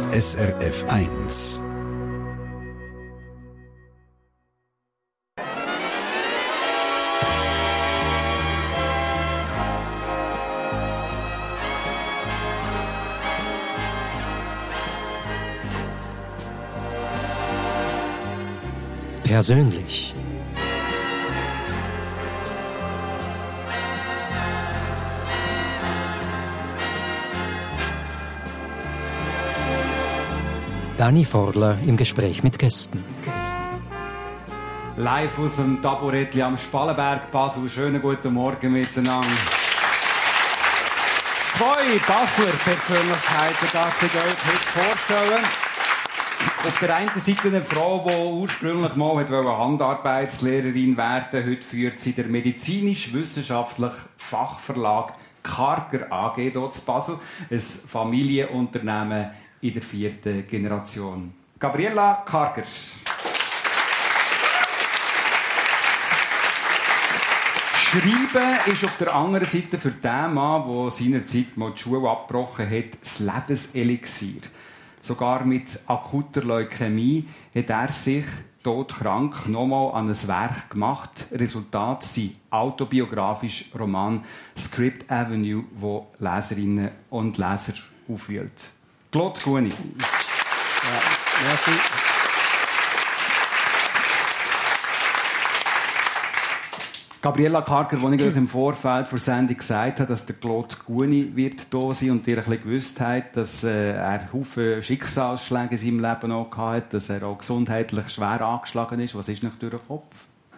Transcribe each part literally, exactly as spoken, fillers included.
S R F eins. Persönlich. Dani Forler im Gespräch mit Gästen. Live aus dem Taburettli am Spallenberg, Basel. Schönen guten Morgen miteinander. Zwei Basler Persönlichkeiten darf ich euch heute vorstellen. Auf der einen Seite eine Frau, die ursprünglich mal Handarbeitslehrerin werden wollte. Heute führt sie den medizinisch-wissenschaftlichen Fachverlag Karger A G hier zu Basel. Ein Familienunternehmen in der vierten Generation. Gabriela Karger. Schreiben ist auf der anderen Seite für den Mann, der seinerzeit mal die Schule abgebrochen hat, das Lebenselixier. Sogar mit akuter Leukämie hat er sich todkrank nochmal an ein Werk gemacht. Resultat sein autobiografischer Roman Script Avenue, wo Leserinnen und Leser aufwühlt. Claude Gueni. Ja, merci. Gabriela Karger, als ich euch im Vorfeld der Sendung gesagt habe, dass der Claude Gueni wird da sein und ihr ein bisschen gewusst habt, dass äh, er Haufen Schicksalsschläge in seinem Leben auch hatte, dass er auch gesundheitlich schwer angeschlagen ist. Was ist noch durch den Kopf?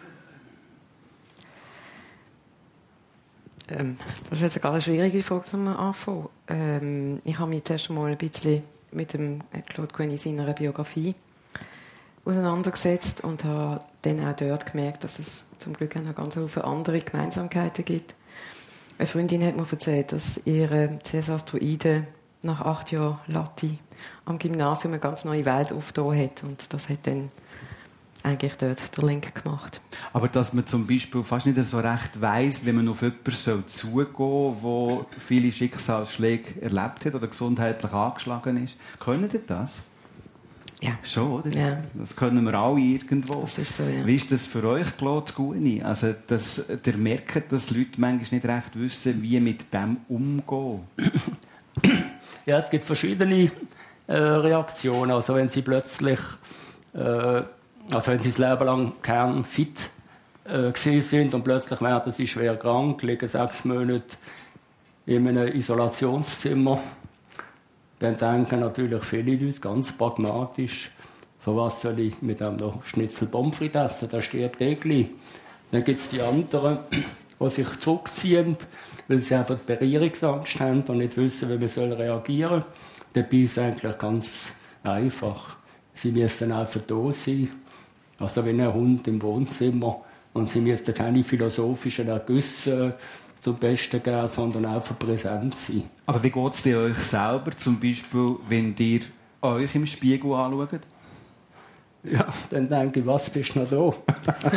Ähm, das ist jetzt eine ganz schwierige Frage zum Anfang. Ähm, ich habe mich zuerst mal ein bisschen mit dem Claude Gueni seiner Biografie auseinandergesetzt und habe dann auch dort gemerkt, dass es zum Glück auch noch ganz viele andere Gemeinsamkeiten gibt. Eine Freundin hat mir erzählt, dass ihre Cäsar-Asteroide nach acht Jahren Latte am Gymnasium eine ganz neue Welt aufgetan hat. Und das hat dann eigentlich dort der Link gemacht. Aber dass man zum Beispiel fast nicht so recht weiss, wenn man auf jemanden zugehen soll, der viele Schicksalsschläge erlebt hat oder gesundheitlich angeschlagen ist. Können Sie das? Ja. Schon, oder? Ja. Das können wir alle irgendwo. Das ist so, ja. Wie ist das für euch, Claude Gueni? Also, dass ihr merkt, dass Leute manchmal nicht recht wissen, wie mit dem umgehen. Ja, es gibt verschiedene äh, Reaktionen. Also wenn sie plötzlich, äh, also wenn sie das Leben lang kernfit äh, gewesen sind und plötzlich werden sie schwer krank, liegen sechs Monate in einem Isolationszimmer, dann denken natürlich viele Leute ganz pragmatisch, von was soll ich mit einem noch Schnitzel Pommes frites essen, der stirbt eh gleich. Dann gibt es die anderen, die sich zurückziehen, weil sie einfach Berührungsangst haben und nicht wissen, wie man reagieren soll. Dabei ist es eigentlich ganz einfach. Sie müssen einfach da sein, also wie ein Hund im Wohnzimmer. Und sie müssen keine philosophischen Ergüsse zum Besten geben, sondern einfach präsent sein. Aber wie geht es dir euch selber, zum Beispiel, wenn ihr euch im Spiegel anschaut? Ja, dann denke ich, was bist du noch da?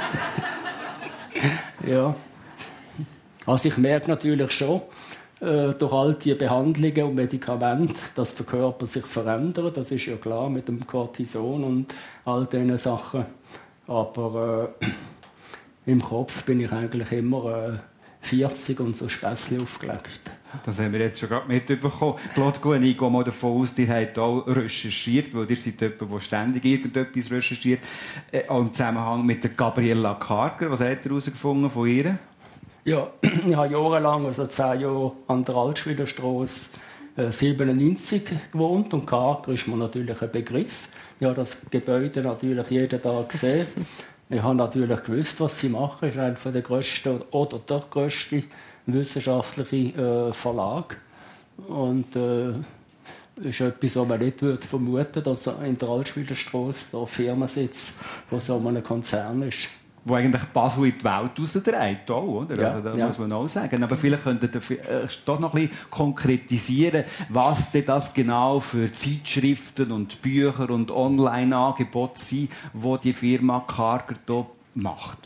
Ja. Also ich merke natürlich schon, äh, durch all die Behandlungen und Medikamente, dass der Körper sich verändert. Das ist ja klar mit dem Cortison und all diesen Sachen. Aber äh, im Kopf bin ich eigentlich immer äh, vierzig und so Späßchen aufgelegt. Das haben wir jetzt schon gerade mitbekommen. Claude Gueni, ich gehe mal davon aus, ihr habt auch recherchiert, weil ihr seid jemand, der ständig irgendetwas recherchiert. Äh, auch im Zusammenhang mit der Gabriela Karger. Was habt ihr herausgefunden von ihr? Ja, ich habe jahrelang, also zehn Jahre an der Altschwilerstrasse äh, siebenundneunzig gewohnt und Karger ist mir natürlich ein Begriff. Ich habe das Gebäude natürlich jeden Tag gesehen. Ich habe natürlich gewusst, was sie machen. Es ist einer der grössten oder der grösste wissenschaftliche äh, Verlag. Und äh, ist etwas, was man nicht würde vermuten, dass in der Altschwilerstrasse der Firmensitz von so einem Konzern ist. Wo eigentlich Basel in die Welt rausdreht, auch, oder? Ja, also, da ja. muss man auch sagen. Aber vielleicht könnt ihr äh, doch noch ein bisschen konkretisieren, was denn das genau für Zeitschriften und Bücher und Online-Angebote sind, die die Firma Karger hier macht.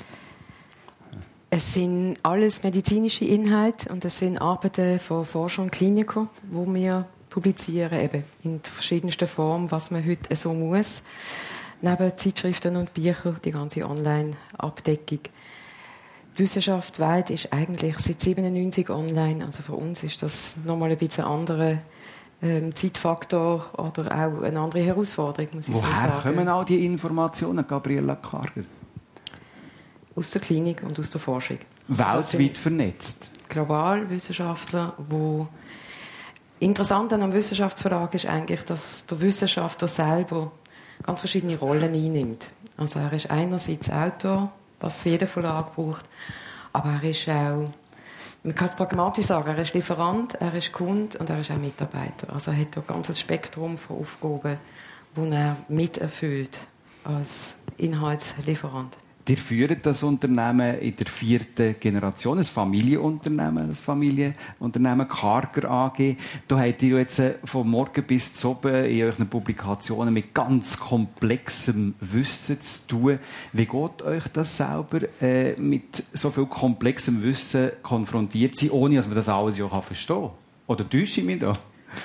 Es sind alles medizinische Inhalte und es sind Arbeiten von Forschern und Klinikern, die wir publizieren, eben in verschiedensten Formen, was man heute so muss. Neben Zeitschriften und Büchern, die ganze Online-Abdeckung. Die Wissenschaft Welt ist eigentlich seit siebenundneunzig online, also für uns ist das nochmal ein bisschen ein anderer ähm, Zeitfaktor oder auch eine andere Herausforderung, muss ich so sagen. Woher kommen all die Informationen, Gabriela Karger? Aus der Klinik und aus der Forschung. Weltweit vernetzt? Global Wissenschaftler, wo interessant an einem Wissenschaftsverlag ist eigentlich, dass der Wissenschaftler selber ganz verschiedene Rollen einnimmt. Also er ist einerseits Autor, was jeder Verlag braucht, aber er ist auch, man kann es pragmatisch sagen, er ist Lieferant, er ist Kunde und er ist auch Mitarbeiter. Also er hat ein ganzes Spektrum von Aufgaben, die er miterfüllt als Inhaltslieferant. Ihr führt das Unternehmen in der vierten Generation, ein Familienunternehmen, das Familienunternehmen Karger A G. Da habt ihr jetzt von morgen bis zu oben in euren Publikationen mit ganz komplexem Wissen zu tun. Wie geht euch das selber, äh, mit so viel komplexem Wissen konfrontiert sein, ohne dass man das alles ja verstehen kann? Oder täusche ich mich da?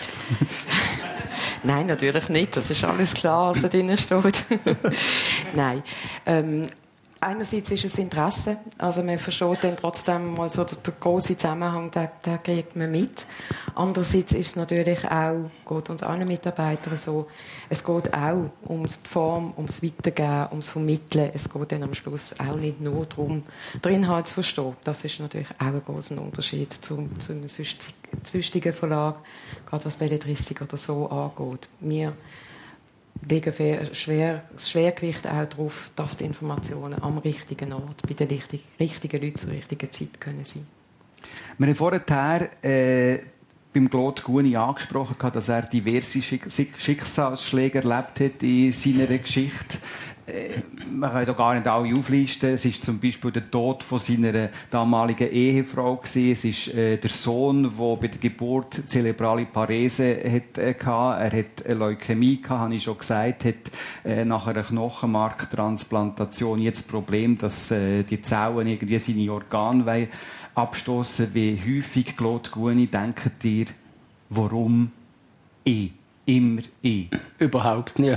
Nein, natürlich nicht. Das ist alles klar, was da drin steht. Nein. Ähm, Einerseits ist es Interesse, also man versteht dann trotzdem mal so den, den grossen Zusammenhang, den, den kriegt man mit. Andererseits ist es natürlich auch, geht uns allen Mitarbeitern so, es geht auch um die Form, um das Weitergeben, um das Vermitteln. Es geht dann am Schluss auch nicht nur darum, den Inhalt zu verstehen. Das ist natürlich auch ein grosser Unterschied zu, zu einem sonstigen Verlag, gerade was Belletristik oder so angeht. Wir legen schwer, das Schwergewicht auch darauf, dass die Informationen am richtigen Ort, bei den richtigen, richtigen Leuten zur richtigen Zeit können sein. Wir haben vorher äh, beim Claude Guni angesprochen, dass er diverse Schicksalsschläge erlebt hat in seiner Geschichte. Äh, man kann da gar nicht alle auflisten. Es ist zum Beispiel der Tod von seiner damaligen Ehefrau gewesen. Es ist äh, der Sohn, der bei der Geburt zerebrale Parese hatte. Äh, er hat eine Leukämie gehabt, habe ich schon gesagt, hat äh, nach einer Knochenmarktransplantation jetzt das Problem, dass äh, die Zellen irgendwie seine Organe abstoßen. Wie häufig, Claude Guni, denkt ihr, warum ich? Immer ich? Überhaupt nicht.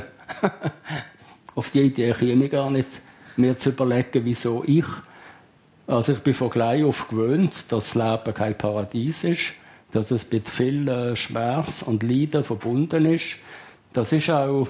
Auf die Idee käme ich gar nicht, mir zu überlegen, wieso ich. Also ich bin von klein auf gewöhnt, dass das Leben kein Paradies ist, dass es mit viel Schmerz und Leiden verbunden ist. Das ist auch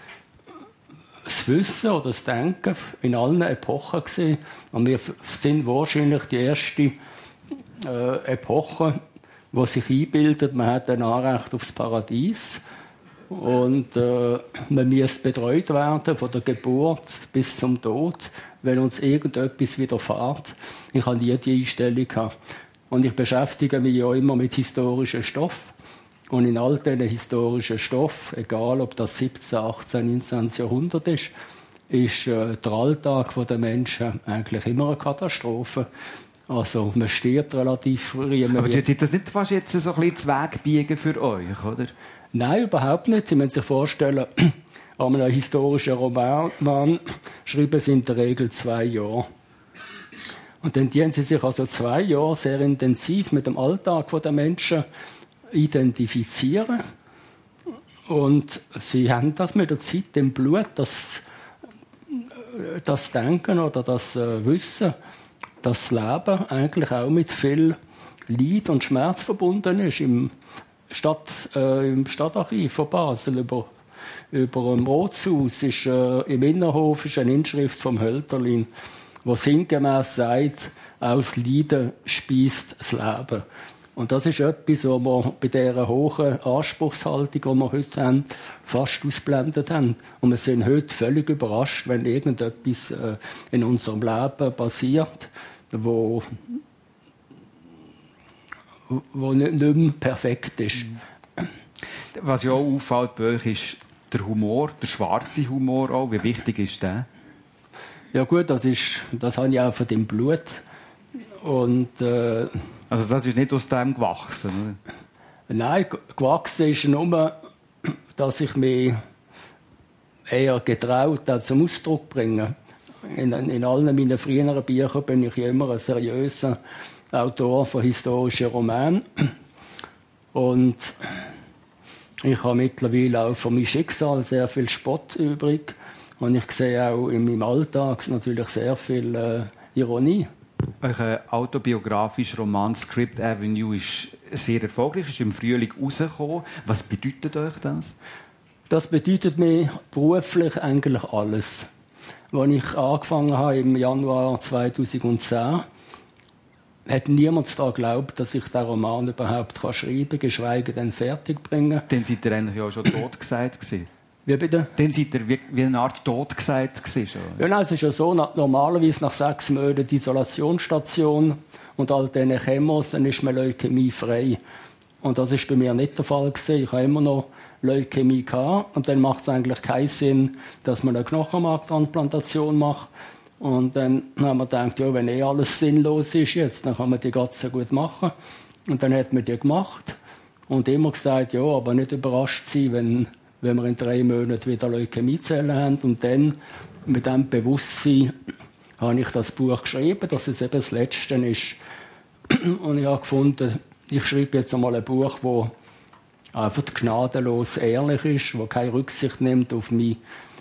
das Wissen oder das Denken in allen Epochen gewesen. Und wir sind wahrscheinlich die erste äh, Epoche, die sich einbildet, man hat ein Anrecht aufs Paradies. Und äh, man muss betreut werden von der Geburt bis zum Tod, wenn uns irgendetwas widerfährt. Ich habe nie die Einstellung gehabt. Und ich beschäftige mich ja immer mit historischen Stoff. Und in all diesen historischen Stoff, egal ob das siebzehnten, achtzehnten, neunzehnten Jahrhundert ist, ist äh, der Alltag der Menschen eigentlich immer eine Katastrophe. Also man stirbt relativ früh. Aber tut das nicht fast jetzt so ein bisschen das Wegbiegen für euch, oder? Nein, überhaupt nicht. Sie müssen sich vorstellen, an einem historischen Roman schreiben sie in der Regel zwei Jahre. Und dann dienen sie sich also zwei Jahre sehr intensiv mit dem Alltag der Menschen identifizieren. Und sie haben das mit der Zeit im Blut, das, das Denken oder das Wissen, dass das Leben eigentlich auch mit viel Leid und Schmerz verbunden ist. Im Stadt, äh, im Stadtarchiv von Basel über, über dem Rotshaus ist äh, im Innenhof ist eine Inschrift vom Hölderlin, wo sinngemäß sagt, aus Leiden speist das Leben. Und das ist etwas, was wir bei dieser hohen Anspruchshaltung, die wir heute haben, fast ausblendet haben. Und wir sind heute völlig überrascht, wenn irgendetwas äh, in unserem Leben passiert, wo wo nicht, nicht mehr perfekt ist. Was ja auch auffällt bei euch, ist der Humor, der schwarze Humor auch. Wie wichtig ist der? Ja gut, das, ist, das habe ich auch von dem Blut. Und, äh, also das ist nicht aus dem gewachsen, oder? Nein, gewachsen ist nur, dass ich mich eher getraut habe, zum Ausdruck bringen. In, in allen meinen früheren Büchern bin ich ja immer ein seriöser Autor von historischen Romanen. Und Ich habe mittlerweile auch von meinem Schicksal sehr viel Spott übrig. Und ich sehe auch in meinem Alltag natürlich sehr viel äh, Ironie. Euer autobiografischer Roman «Script Avenue» ist sehr erfolgreich, ist im Frühling rausgekommen. Was bedeutet euch das? Das bedeutet mir beruflich eigentlich alles. Als ich angefangen habe im Januar zweitausendzehn, hat niemand daran geglaubt, dass ich diesen Roman überhaupt schreiben kann, geschweige denn fertig bringen. Dann seid ihr eigentlich ja schon tot gesagt gewesen. Wie bitte? Dann seid ihr wie, wie eine Art tot gesagt gewesen. Ja, nein, es ist ja so, normalerweise nach sechs Monaten Isolationsstation und all diesen Chemos, dann ist man leukämiefrei. Und das ist bei mir nicht der Fall gewesen. Ich habe immer noch Leukämie gehabt. Und dann macht es eigentlich keinen Sinn, dass man eine Knochenmarktransplantation macht. Und dann haben wir gedacht, ja, wenn eh alles sinnlos ist jetzt, dann kann man die ganz so gut machen. Und dann hat man die gemacht. Und immer gesagt, ja, aber nicht überrascht sein, wenn, wenn wir in drei Monaten wieder Leukämiezellen haben. Und dann, mit diesem Bewusstsein, habe ich das Buch geschrieben, dass es eben das Letzte ist. Und ich habe gefunden, ich schreibe jetzt einmal ein Buch, das einfach gnadenlos ehrlich ist, das keine Rücksicht nimmt auf meine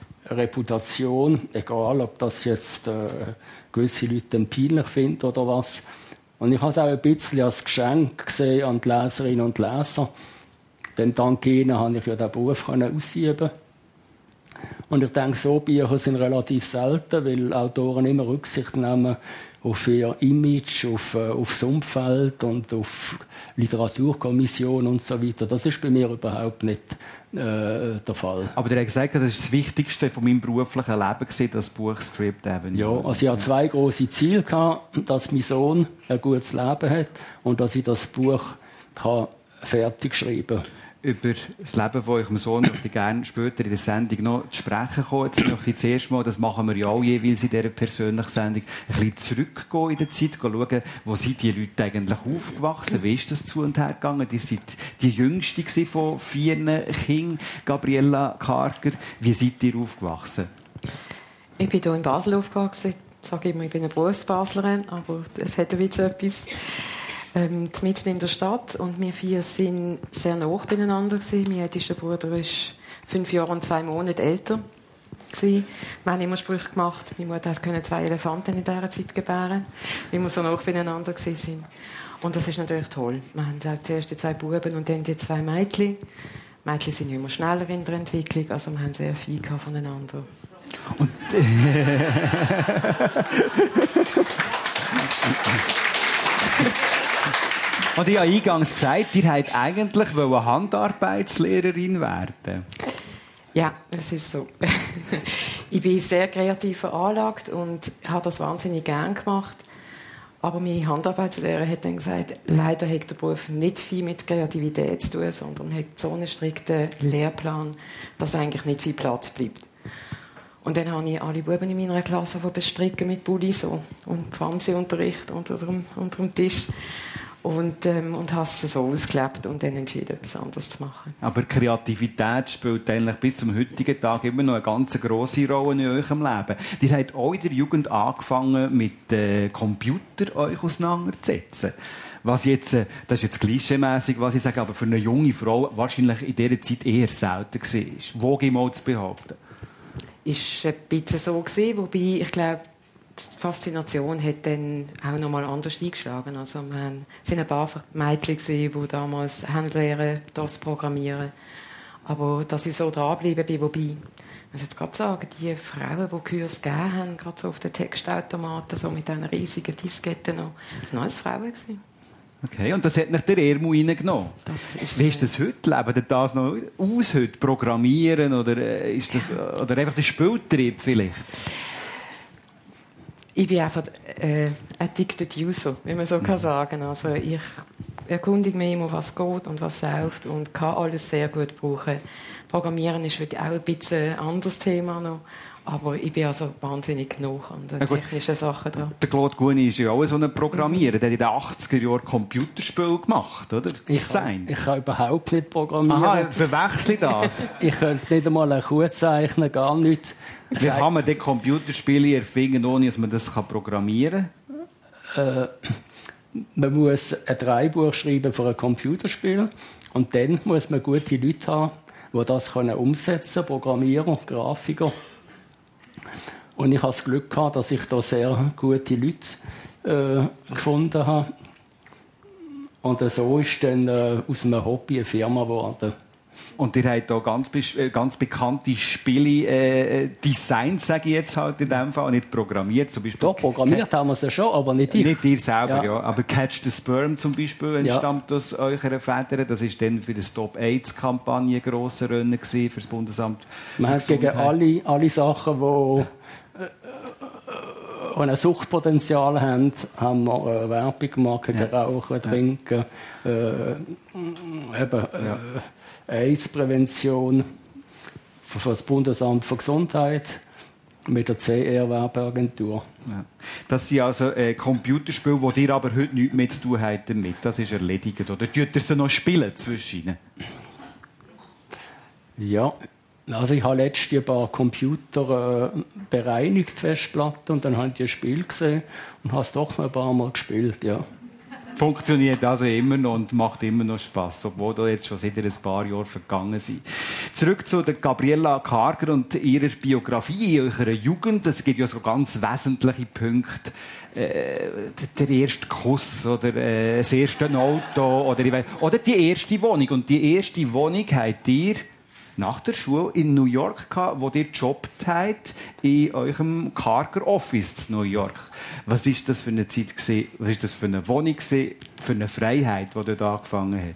Reputation, egal ob das jetzt äh, gewisse Leute peinlich finden oder was. Und ich habe es auch ein bisschen als Geschenk gesehen an die Leserinnen und Leser. Denn dank ihnen konnte ich ja diesen Beruf ausüben. Und ich denke, so Bücher sind relativ selten, weil Autoren immer Rücksicht nehmen auf ihr Image, auf, äh, auf das Umfeld und auf Literaturkommission und so weiter. Das ist bei mir überhaupt nicht äh, der Fall. Aber der hat gesagt, das ist das Wichtigste von meinem beruflichen Leben gewesen, das Buch «Script Avenue». Ja, also ich hatte zwei grosse Ziele gehabt, dass mein Sohn ein gutes Leben hat und dass ich das Buch kann fertig schreiben kann. Über das Leben von eurem Sohn möchte ich gerne später in der Sendung noch zu sprechen kommen. Jetzt möchte ich zuerst mal, das machen wir ja auch jeweils in dieser persönlichen Sendung, ein bisschen zurückgehen in der Zeit, schauen, wo sind die Leute eigentlich aufgewachsen, wie ist das zu und her gegangen? Die seid die Jüngste von vier Kindern, Gabriella Karger. Wie seid ihr aufgewachsen? Ich bin hier in Basel aufgewachsen. Ich sage immer, ich bin eine Berufsbaslerin, aber es hat ein bisschen etwas. Ähm, mitten in der Stadt und wir vier sind sehr nah beieinander gewesen. Mein ältester Bruder ist fünf Jahre und zwei Monate älter gewesen. Wir haben immer Sprüche gemacht. Meine Mutter konnte zwei Elefanten in dieser Zeit gebären, weil wir so nah beieinander gewesen sind. Und das ist natürlich toll. Wir haben zuerst die zwei Buben und dann die zwei Mädchen. Die Mädchen sind immer schneller in der Entwicklung, also wir haben sehr viel voneinander. Und Und ich habe eingangs gesagt, ihr wollt eigentlich Handarbeitslehrerin werden. Ja, es ist so. Ich bin sehr kreativ veranlagt und habe das wahnsinnig gern gemacht. Aber meine Handarbeitslehrer hat dann gesagt, leider hat der Beruf nicht viel mit Kreativität zu tun, sondern hat so einen strikten Lehrplan, dass eigentlich nicht viel Platz bleibt. Und dann habe ich alle Buben in meiner Klasse bestricken mit Bulli so und Fernsehunterricht unter dem, unter dem Tisch. Und, ähm, und habe es so ausgelebt und dann entschieden, etwas anderes zu machen. Aber Kreativität spielt eigentlich bis zum heutigen Tag immer noch eine ganz grosse Rolle in eurem Leben. Ihr habt auch in der Jugend angefangen, mit äh, Computer euch auseinanderzusetzen. Was jetzt, äh, das ist jetzt klischeemässig, was ich sage, aber für eine junge Frau wahrscheinlich in dieser Zeit eher selten war. Wo ich mal zu behaupten? Ist ein bisschen so gewesen, wobei ich glaube, die Faszination hat dann auch noch mal anders eingeschlagen. Also wir waren, es waren ein paar Mädchen, die damals lernen, das Programmieren. Aber dass ich so dranbleiben bin, wobei, ich muss jetzt gerade sagen, die Frauen, die Kurs gegeben haben, gerade so auf den Textautomaten, so mit diesen riesigen Disketten noch, das waren alles Frauen gewesen. Okay, und das hat nicht der Ermu reingenommen. Ist Wie ist das heute? Leben ihr das noch aus heute? Programmieren oder, ist das, oder einfach der Spieltrieb vielleicht? Ich bin einfach äh, addicted user, wie man so kann sagen. Also ich erkundige mich immer, was geht und was läuft und kann alles sehr gut brauchen. Programmieren ist heute auch ein bisschen ein anderes Thema noch. Aber ich bin also wahnsinnig genug an den ja, technischen Sachen dran. Der Claude Guni ist ja auch so ein Programmierer. Der hat in den achtziger Jahren Computerspiele gemacht, oder? Ich kann, ich kann überhaupt nicht programmieren. Aha, verwechsel das. Ich könnte nicht einmal ein Kuh zeichnen, gar nicht. Wie kann man denn Computerspiele erfinden, ohne dass man das programmieren kann? Äh, man muss ein Drehbuch schreiben für ein Computerspiel und dann muss man gute Leute haben, die das umsetzen können, Programmierer, Grafiker. Und ich hatte das Glück gehabt, dass ich da sehr gute Leute äh, gefunden habe. Und so ist dann äh, aus einem Hobby eine Firma geworden. Und ihr habt hier ganz, ganz bekannte Spiele äh, designt, sage ich jetzt halt in dem Fall, nicht programmiert. Zum Beispiel Doch, programmiert haben wir es ja schon, aber nicht ich. Nicht ihr selber, ja. ja. Aber Catch the Sperm zum Beispiel entstammt ja. aus eurer Feder. Das war dann für die Stop-AIDS-Kampagne ein grosser Rennen für das Bundesamt. Wir haben gegen alle, alle Sachen, die äh, ein Suchtpotenzial haben, haben wir äh, Werbung gemacht gegen ja. Rauchen, Trinken, äh, eben, ja. äh, AIDS-Prävention für das Bundesamt für Gesundheit mit der C R-Werbeagentur. Ja. Das sind also äh, Computerspiele, die ihr aber heute nichts mehr zu tun habt damit. Das ist erledigt. Oder tut ihr sie noch spielen zwischen ihnen? Ja, also ich habe letztens ein paar Computer äh, bereinigt, Festplatten, und dann habe ich ein Spiel gesehen und habe es doch noch ein paar Mal gespielt, ja. Funktioniert also immer noch und macht immer noch Spass, obwohl da jetzt schon seit ein paar Jahren vergangen sind. Zurück zu der Gabriela Karger und ihrer Biografie in eurer Jugend. Es gibt ja so ganz wesentliche Punkte. Äh, der erste Kuss oder äh, das erste Auto oder, ich weiss, oder die erste Wohnung. Und die erste Wohnung habt ihr nach der Schule in New York gehabt, wo ihr gejobbt habt in eurem Karger Office in New York. Was ist das für eine Zeit gewesen? Was ist das für eine Wohnung gewesen, für eine Freiheit, die dort angefangen hat?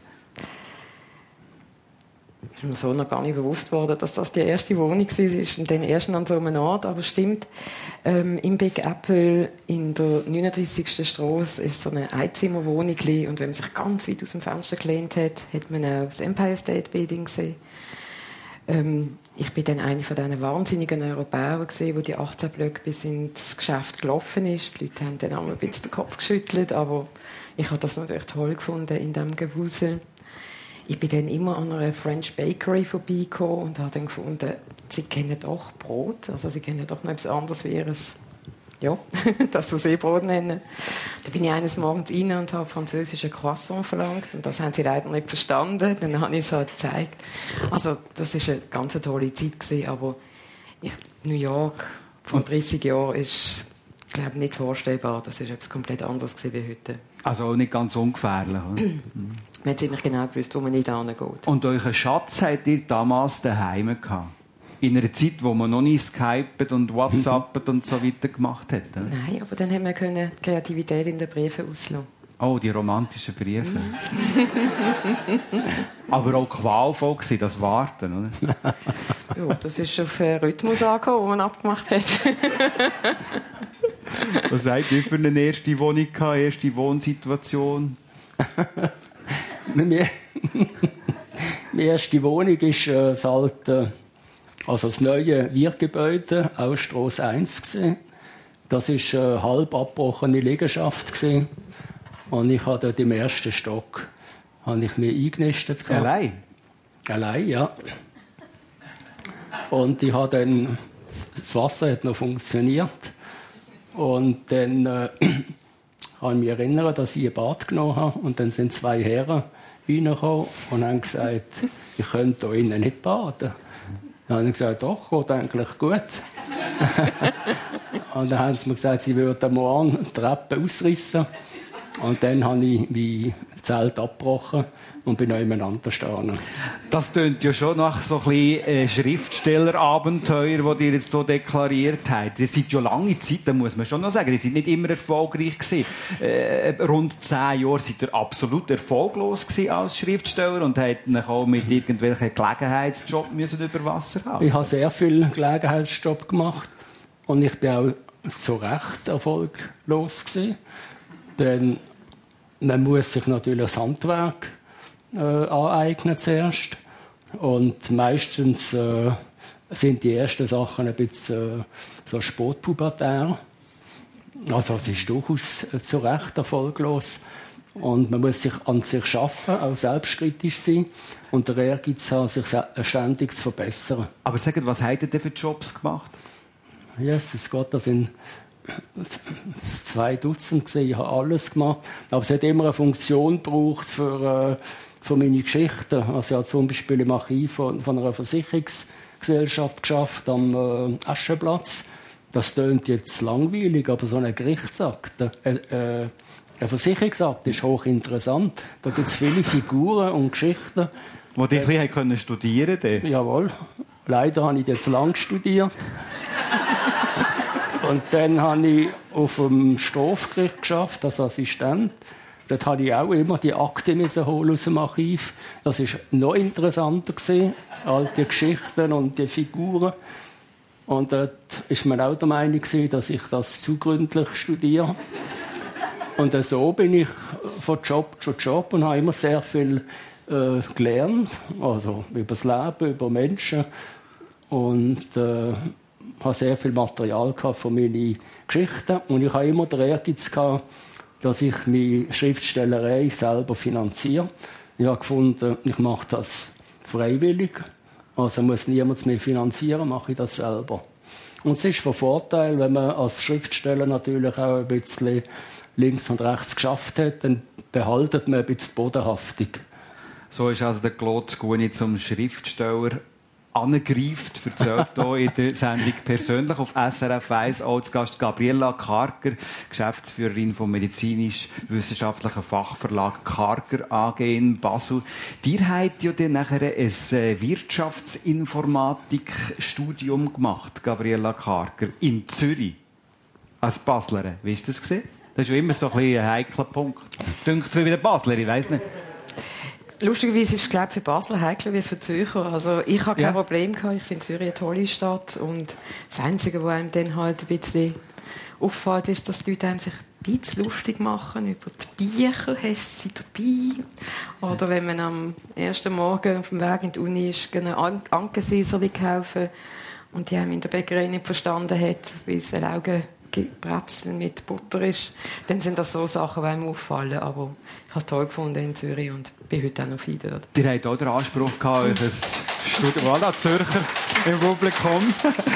Ist mir so noch gar nicht bewusst worden, dass das die erste Wohnung war. Und dann erst an so einem Ort. Aber stimmt, ähm, im Big Apple in der neununddreissigsten Straße ist so eine Einzimmerwohnung. Und wenn man sich ganz weit aus dem Fenster gelehnt hat, hat man auch das Empire State Building gesehen. Ähm, ich bin dann eine von diesen wahnsinnigen Europäern gesehen, wo die achtzehn Blöcke bis ins Geschäft gelaufen ist. Die Leute haben dann einmal ein bisschen den Kopf geschüttelt, aber ich habe das natürlich toll gefunden in diesem Gewusel. Ich bin dann immer an einer French Bakery vorbeigekommen und habe dann gefunden, sie kennen doch Brot, also sie kennen doch noch etwas anderes wie ihres, ja, das, was sie Brot nennen. Da bin ich eines Morgens rein und habe französische Croissant verlangt und das haben sie leider nicht verstanden. Dann habe ich es halt gezeigt. Also das war eine ganz tolle Zeit gewesen, aber ich, New York vor dreissig Jahren ist, glaube ich, nicht vorstellbar. Das ist etwas komplett anderes gewesen wie heute. Also auch nicht ganz ungefährlich, oder? Man hat ziemlich genau gewusst, wo man nicht hingeht. Und euren Schatz habt ihr damals daheim gehabt? In einer Zeit, wo man noch nie Skypet und WhatsAppet und so weiter gemacht hat? Oder? Nein, aber dann haben wir die Kreativität in den Briefen auslassen. Oh, die romantischen Briefe. Aber auch qualvoll gewesen, das Warten, oder? Ja, das ist auf den Rhythmus angekommen, den man abgemacht hat. Was seid ihr für eine erste Wohnung gehabt, erste Wohnsituation? Meine erste Wohnung ist äh, das alte, also das neue Wirtgebäude, auch Strasse eins gewesen. Das war eine halb abgebrochene Liegenschaft gewesen. Und ich habe dort im ersten Stock habe ich mich eingenistet gehabt. Allein? Allein, ja. Und ich habe dann, das Wasser hat noch funktioniert. Und dann äh, kann ich mich erinnern, dass ich ein Bad genommen habe. Und dann sind zwei Herren reingekommen und haben gesagt, ich könnte hier innen nicht baden. Dann habe ich gesagt, doch, geht eigentlich gut. Und dann haben sie mir gesagt, sie würden morgen die Treppe ausrissen. Und dann habe ich mein Zelt abgebrochen und bin noch nebeneinander gestanden. Das tönt ja schon nach so ein bisschen äh, Schriftstellerabenteuer, das ihr jetzt hier deklariert habt. Ihr seid ja lange Zeit, da muss man schon noch sagen, ihr seid nicht immer erfolgreich gewesen. Äh, rund zehn Jahre seid ihr absolut erfolglos gewesen als Schriftsteller und habt euch auch mit irgendwelchen Gelegenheitsjobs müssen über Wasser haben. Ich habe sehr viel Gelegenheitsjob gemacht und ich bin auch zu Recht erfolglos gewesen. Denn man muss sich natürlich das Handwerk äh, aneignen zuerst. Und meistens äh, sind die ersten Sachen ein bisschen äh, so spätpubertär. Also es ist durchaus äh, zu Recht erfolglos. Und man muss sich an sich arbeiten, auch selbstkritisch sein und der Ehrgeiz haben, sich ständig zu verbessern. Aber sagt, was habt ihr denn für Jobs gemacht? Jesus Gott, das sind zwei Dutzend gesehen, ich habe alles gemacht. Aber es hat immer eine Funktion gebraucht für, äh, für meine Geschichten. Also ich habe zum Beispiel im Archiv von, von einer Versicherungsgesellschaft geschafft, am äh, Aschenplatz. Das klingt jetzt langweilig, aber so ein Gerichtsakt, äh, äh, ein Versicherungsakt ist hochinteressant. Da gibt es viele Figuren und Geschichten. Wo die ein bisschen studieren konnten? Jawohl. Leider habe ich jetzt lang studiert. Und dann habe ich auf dem Strafgericht geschafft als Assistent. Dort habe ich auch immer die Akten holen aus dem Archiv. Das war noch interessanter gewesen, all die Geschichten und die Figuren. Und dort war man auch der Meinung, dass ich das zu gründlich studiere. Und so bin ich von Job zu Job und habe immer sehr viel äh, gelernt, also über das Leben, über Menschen. Und äh, habe sehr viel Material gehabt von meinen Geschichten. Und ich habe immer den Ehrgeiz gehabt, dass ich meine Schriftstellerei selber finanziere. Ich habe gefunden, ich mache das freiwillig. Also muss niemand mehr finanzieren, mache ich das selber. Und es ist von Vorteil, wenn man als Schriftsteller natürlich auch ein bisschen links und rechts geschafft hat, dann behaltet man ein bisschen Bodenhaftung. So ist also der Claude Guni zum Schriftsteller angegreift, erzählt hier in der Sendung persönlich auf S R F eins. Auch zu Gast Gabriela Karger, Geschäftsführerin vom medizinisch-wissenschaftlichen Fachverlag Karger A G in Basel. Dir habt ja dann nachher ein Wirtschaftsinformatikstudium gemacht, Gabriela Karger, in Zürich. Als Baslerin. Wie hast du das gesehen? Das ist ja immer so ein, ein heikler Punkt. Dünkt es wie der Basler, ich weiss nicht. Lustigerweise ist es, glaube ich, für Basel heikler wie für Zürcher. Also ich habe kein ja. Problem gehabt. Ich finde Zürich eine tolle Stadt. Und das Einzige, was einem dann halt ein bisschen auffällt, ist, dass die Leute einem sich ein bisschen lustig machen über die Bücher. Hast du sie dabei? Oder wenn man am ersten Morgen auf dem Weg in die Uni ist, eine Ankensäserli kaufen und die einem in der Bäckerei nicht verstanden hat, weil es ein Laugenbrezel mit Butter ist, dann sind das so Sachen, die einem auffallen. Aber ich habe es toll gefunden in Zürich und bin heute auch noch viel dort. Ihr habt auch den Anspruch gehabt, euch ein Studium, voilà, Zürcher im Publikum.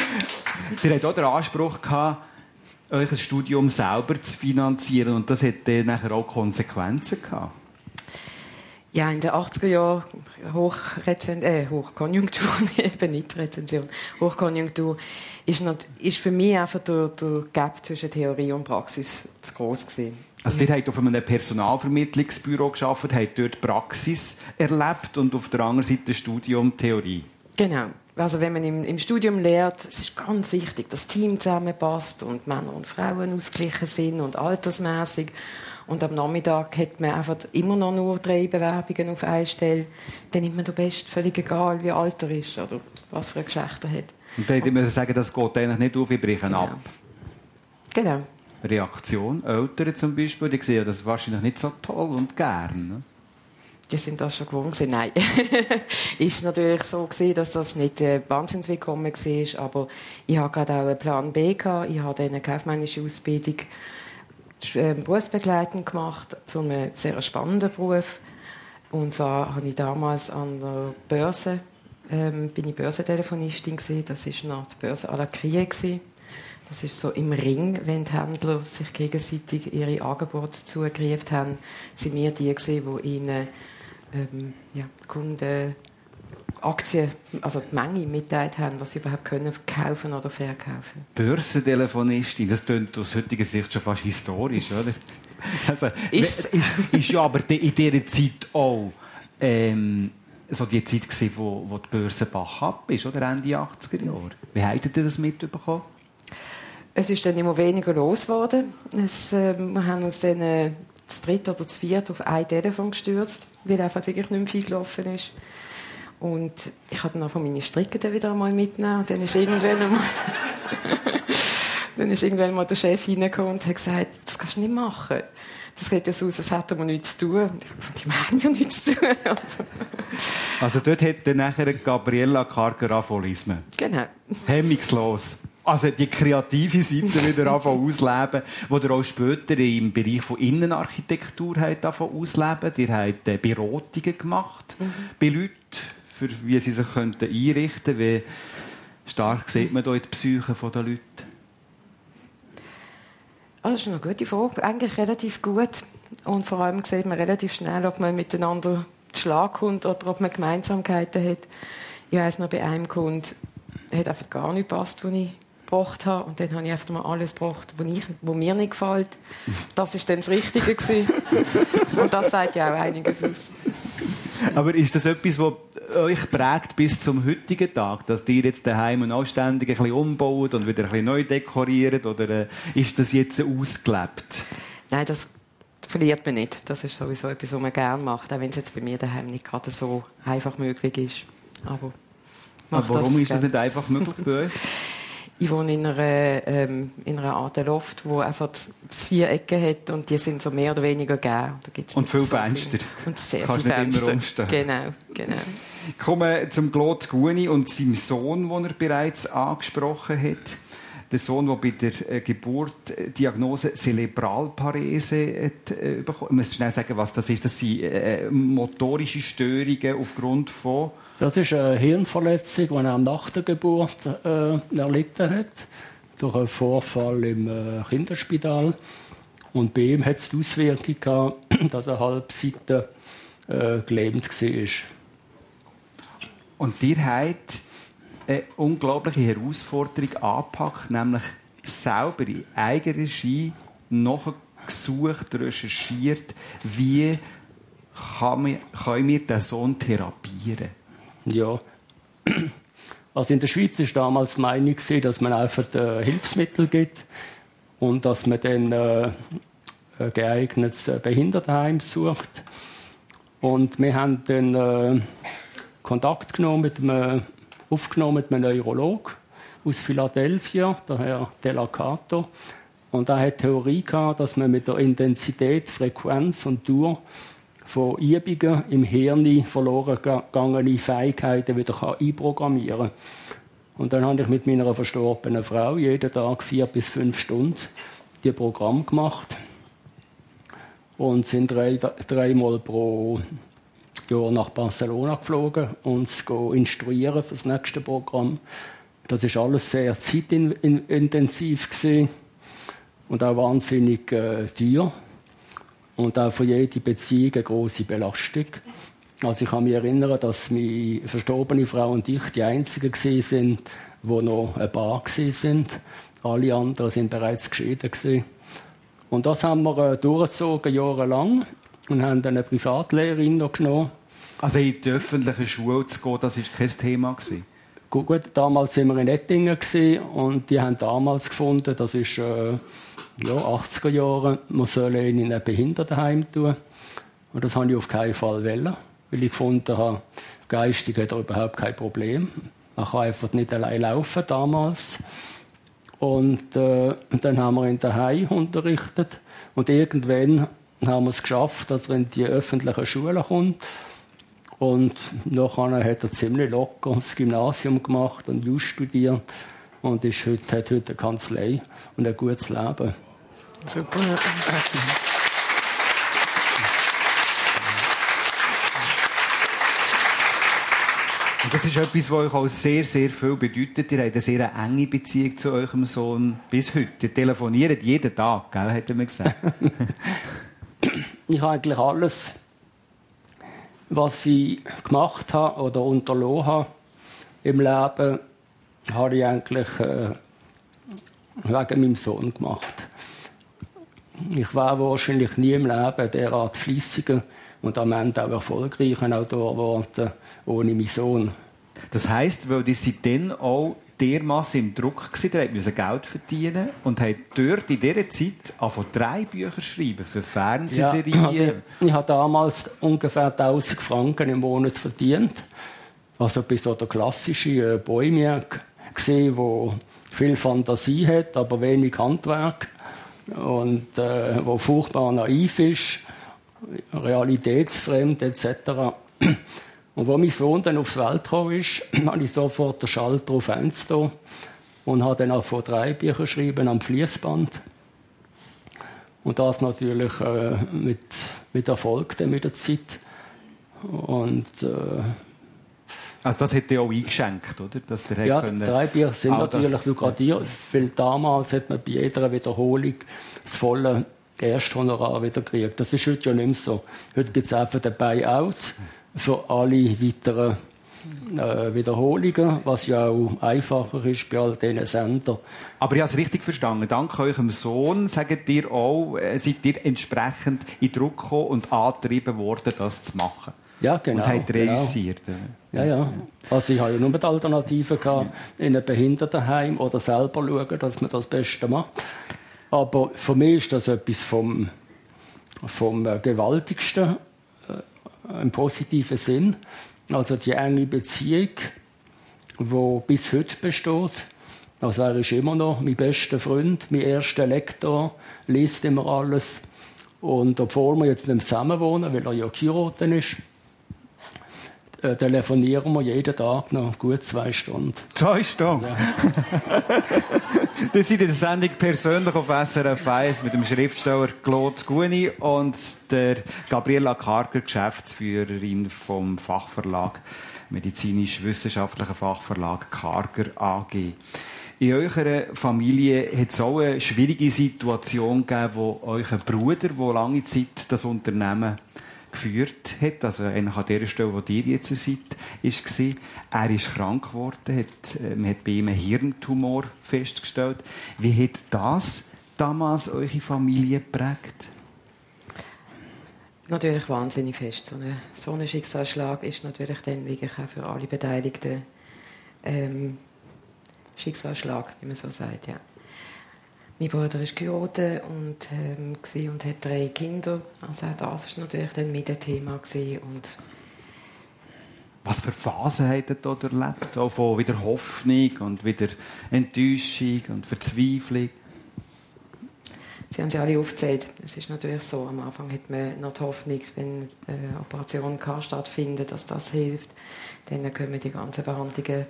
Ihr habt auch den Anspruch gehabt, euch ein Studium selber zu finanzieren. Und das hat dann nachher auch Konsequenzen gehabt. Ja, in den achtziger Jahren, Hochrezen äh, Hochkonjunktur, eben nicht Rezension, Hochkonjunktur, ist, not, ist für mich einfach der, der Gap zwischen Theorie und Praxis zu gross gewesen. Also ihr habt auf einem Personalvermittlungsbüro gearbeitet, habt dort Praxis erlebt und auf der anderen Seite Studium Theorie. Genau. Also wenn man im, im Studium lernt, es ist ganz wichtig, dass das Team zusammenpasst und Männer und Frauen ausgeglichen sind und altersmäßig. Und am Nachmittag hat man einfach immer noch nur drei Bewerbungen auf eine Stelle. Dann nimmt man den Besten, völlig egal, wie alt er ist oder was für ein Geschlecht er hat. Und dann hätte ich sagen, das geht eigentlich nicht auf, wir brechen genau. ab. Genau. Reaktion, Eltern zum Beispiel, die sehen das wahrscheinlich nicht so toll und gern. Ne? Die sind das schon gewohnt gewesen. Nein. Ist natürlich so gewesen, dass das nicht äh, wahnsinnig willkommen war, aber ich hatte gerade auch einen Plan B gehabt. Ich habe eine kaufmännische Ausbildung äh, berufsbegleitend gemacht zu einem sehr spannenden Beruf. Und zwar habe ich damals an der Börse, ähm, bin ich Börsentelefonistin gewesen. Das ist noch die Börse à la Crie gewesen. Das ist so im Ring, wenn die Händler sich gegenseitig ihre Angebote zugegriffen haben, sind wir die gewesen, die ihnen ähm, ja, Kunden Aktien, also die Menge mitteilt haben, was sie überhaupt können kaufen oder verkaufen. Börsentelefonistin, das klingt aus heutiger Sicht schon fast historisch, oder? Also, ist, ist, ist ja aber in dieser Zeit auch ähm, so die Zeit gewesen, wo, wo die Börse bach ab ist, oder Ende achtziger Jahre. Wie habt ihr das mitbekommen? Es ist dann immer weniger los geworden. Es, äh, wir haben uns dann äh, das dritte oder das vierte auf ein Telefon gestürzt, weil einfach wirklich nicht mehr viel gelaufen ist. Und ich habe dann auch meine Stricke dann wieder einmal mitgenommen. Und dann ist irgendwann einmal, dann ist irgendwann mal der Chef reingekommen und hat gesagt, das kannst du nicht machen. Das sieht ja so aus, als hätten wir nichts zu tun. Und ich habe gesagt, die haben ja nichts zu tun. Also dort hat dann nachher Gabriela Karger angefangen. Genau. Hemmungslos. Also die kreative Seite wieder anfangen ausleben, die ihr auch später im Bereich von Innenarchitektur anfangen ausleben. Ihr habt äh, Beratungen gemacht mhm. bei Leuten, für wie sie sich könnten einrichten könnten. Wie stark sieht man da in die Psyche der Leute? Oh, das ist eine gute Frage. Eigentlich relativ gut. Und vor allem sieht man relativ schnell, ob man miteinander zu Schlag kommt oder ob man Gemeinsamkeiten hat. Ich weiss noch, bei einem Kunden hat einfach gar nicht gepasst, was ich gebracht habe. Und dann habe ich einfach mal alles gebracht, was, ich, was mir nicht gefällt. Das war dann das Richtige gewesen. Und das sagt ja auch einiges aus. Aber ist das etwas, das euch prägt bis zum heutigen Tag, dass ihr jetzt daheim und ständig ein bisschen umbaut und wieder ein bisschen neu dekoriert, oder äh, ist das jetzt ausgelebt? Nein, das verliert man nicht. Das ist sowieso etwas, was man gerne macht, auch wenn es jetzt bei mir daheim nicht gerade so einfach möglich ist. Aber, Aber warum das ist das nicht einfach möglich bei euch? Ich wohne in einer, ähm, in einer Art Loft, die einfach vier Ecken hat und die sind so mehr oder weniger gegeben. Und viele so Fenster. Und sehr Kannst viele nicht Fenster. Immer umstehen. Genau, genau. Ich komme zum Claude Guni und seinem Sohn, den er bereits angesprochen hat. Der Sohn, der bei der Geburt die Diagnose Zerebralparese hat, äh, bekommen. Ich muss schnell sagen, was das ist. Das sind äh, motorische Störungen aufgrund von... Das ist eine Hirnverletzung, die er nach der Geburt äh, erlitten hat. Durch einen Vorfall im äh, Kinderspital. Und bei ihm hat es die Auswirkung gehabt, dass er halb Seite äh, gelähmt war. Und ihr habt eine unglaubliche Herausforderung angepackt, nämlich selber in Eigenregie nachgesucht, recherchiert, wie kann wir, können wir den Sohn therapieren? Ja, also in der Schweiz war damals die Meinung, dass man einfach äh, Hilfsmittel gibt und dass man dann äh, ein geeignetes Behindertenheim sucht. Und wir haben dann äh, Kontakt genommen mit einem, aufgenommen mit einem Neurologen aus Philadelphia, der Herr Delacato. Und er hat Theorie gehabt, dass man mit der Intensität, Frequenz und Dauer von Übungen im Hirn verloren gegangene Fähigkeiten wieder einprogrammieren kann. Und dann habe ich mit meiner verstorbenen Frau jeden Tag vier bis fünf Stunden die Programm gemacht und sind drei, dreimal pro Jahr nach Barcelona geflogen, uns instruieren für das nächste Programm. Das ist alles sehr zeitintensiv gewesen und auch wahnsinnig äh, teuer. Und auch für jede Beziehung eine grosse Belastung. Also ich kann mich erinnern, dass meine verstorbene Frau und ich die Einzigen waren, die noch ein Paar waren. Alle anderen waren bereits geschieden. Und das haben wir durchgezogen, jahrelang. Und haben dann eine Privatlehrerin noch genommen. Also in die öffentliche Schule zu gehen, das war kein Thema? Gut, gut, damals waren wir in Ettingen und die haben damals gefunden, das ist... Äh, Ja, achtziger Jahre, man soll ihn in ein Behindertenheim tun. Und das wollte ich auf keinen Fall wollen, weil ich gefunden habe, geistig hat er überhaupt kein Problem. Er kann einfach nicht allein laufen, damals. Und äh, dann haben wir ihn daheim unterrichtet. Und irgendwann haben wir es geschafft, dass er in die öffentlichen Schulen kommt. Und nachher hat er ziemlich locker das Gymnasium gemacht und Jus studiert. Und ist heute, hat heute eine Kanzlei und ein gutes Leben. Super. Und das ist etwas, was euch auch sehr, sehr viel bedeutet. Ihr habt eine sehr enge Beziehung zu eurem Sohn bis heute. Ihr telefoniert jeden Tag, gell, hat er mir gesagt. Ich habe eigentlich alles, was ich gemacht habe oder unterlassen habe im Leben, habe ich eigentlich äh, wegen meinem Sohn gemacht. Ich war wahrscheinlich nie im Leben derart fleissiger und am Ende auch erfolgreicher Autor geworden, ohne meinen Sohn. Das heisst, weil ihr seid dann auch dermassen im Druck gewesen, ihr musst Geld verdienen und habt dort in dieser Zeit angefangen, drei Bücher schreiben für Fernsehserien. Ja, also ich, ich habe damals ungefähr tausend Franken im Monat verdient. Also bis so der klassische Bohemian gesehen, wo viel Fantasie hat, aber wenig Handwerk und äh, wo furchtbar naiv ist, realitätsfremd et cetera. Und als mein Sohn dann aufs Welt gekommen ist, habe ich sofort den Schalter auf eins da und habe dann auch vor drei Bücher geschrieben am Fließband. Und das natürlich äh, mit, mit Erfolg dann mit der Zeit. Und äh, Also das hätte ja auch eingeschenkt, oder? Dass der ja, können, die drei Bier sind natürlich das, lukrativ, weil damals hat man bei jeder Wiederholung das volle Ersthonorar wieder gekriegt. Das ist heute ja nicht mehr so. Heute gibt es einfach den Buyout für alle weiteren äh, Wiederholungen, was ja auch einfacher ist bei all diesen Sendern. Aber ich habe es richtig verstanden. Dank eurem Sohn, sagt ihr auch, äh, seid ihr entsprechend in Druck gekommen und angetrieben worden, das zu machen. Ja, genau. Und habt reüssiert. Genau. Ja, ja. Also ich habe ja nur die Alternative gehabt, in einem Behindertenheim oder selber schauen, dass man das Beste macht. Aber für mich ist das etwas vom, vom Gewaltigsten äh, im positiven Sinn. Also die enge Beziehung, die bis heute besteht. Also er ist immer noch mein bester Freund, mein erster Lektor, liest immer alles. Und obwohl wir jetzt nicht zusammen wohnen, weil er ja geheiratet ist, äh, telefonieren wir jeden Tag noch gut zwei Stunden. Zwei Stunden? Ja. Das sind in der Sendung persönlich auf S R F eins mit dem Schriftsteller Claude Guni und der Gabriela Karger, Geschäftsführerin vom Fachverlag, medizinisch-wissenschaftlichen Fachverlag Karger A G. In eurer Familie hat es auch eine schwierige Situation gegeben, wo euer Bruder, der lange Zeit das Unternehmen geführt hat, also eigentlich an der Stelle, wo ihr jetzt seid, war. Er ist krank geworden, hat, man hat bei ihm einen Hirntumor festgestellt. Wie hat das damals eure Familie geprägt? Natürlich wahnsinnig fest. So ein so ein Schicksalsschlag ist natürlich dann wirklich auch für alle Beteiligten ähm, Schicksalsschlag, wie man so sagt, ja. Mein Bruder ist geheiratet und, ähm, und hat drei Kinder. Also auch das war natürlich dann mit dem Thema. Und was für Phasen habt ihr dort erlebt? Auch von wieder Hoffnung und wieder Enttäuschung und Verzweiflung? Sie haben sie alle aufgezählt. Es ist natürlich so, am Anfang hat man noch die Hoffnung, wenn äh, Operationen stattfinden, dass das hilft. Dann kommen die ganzen Behandlungen.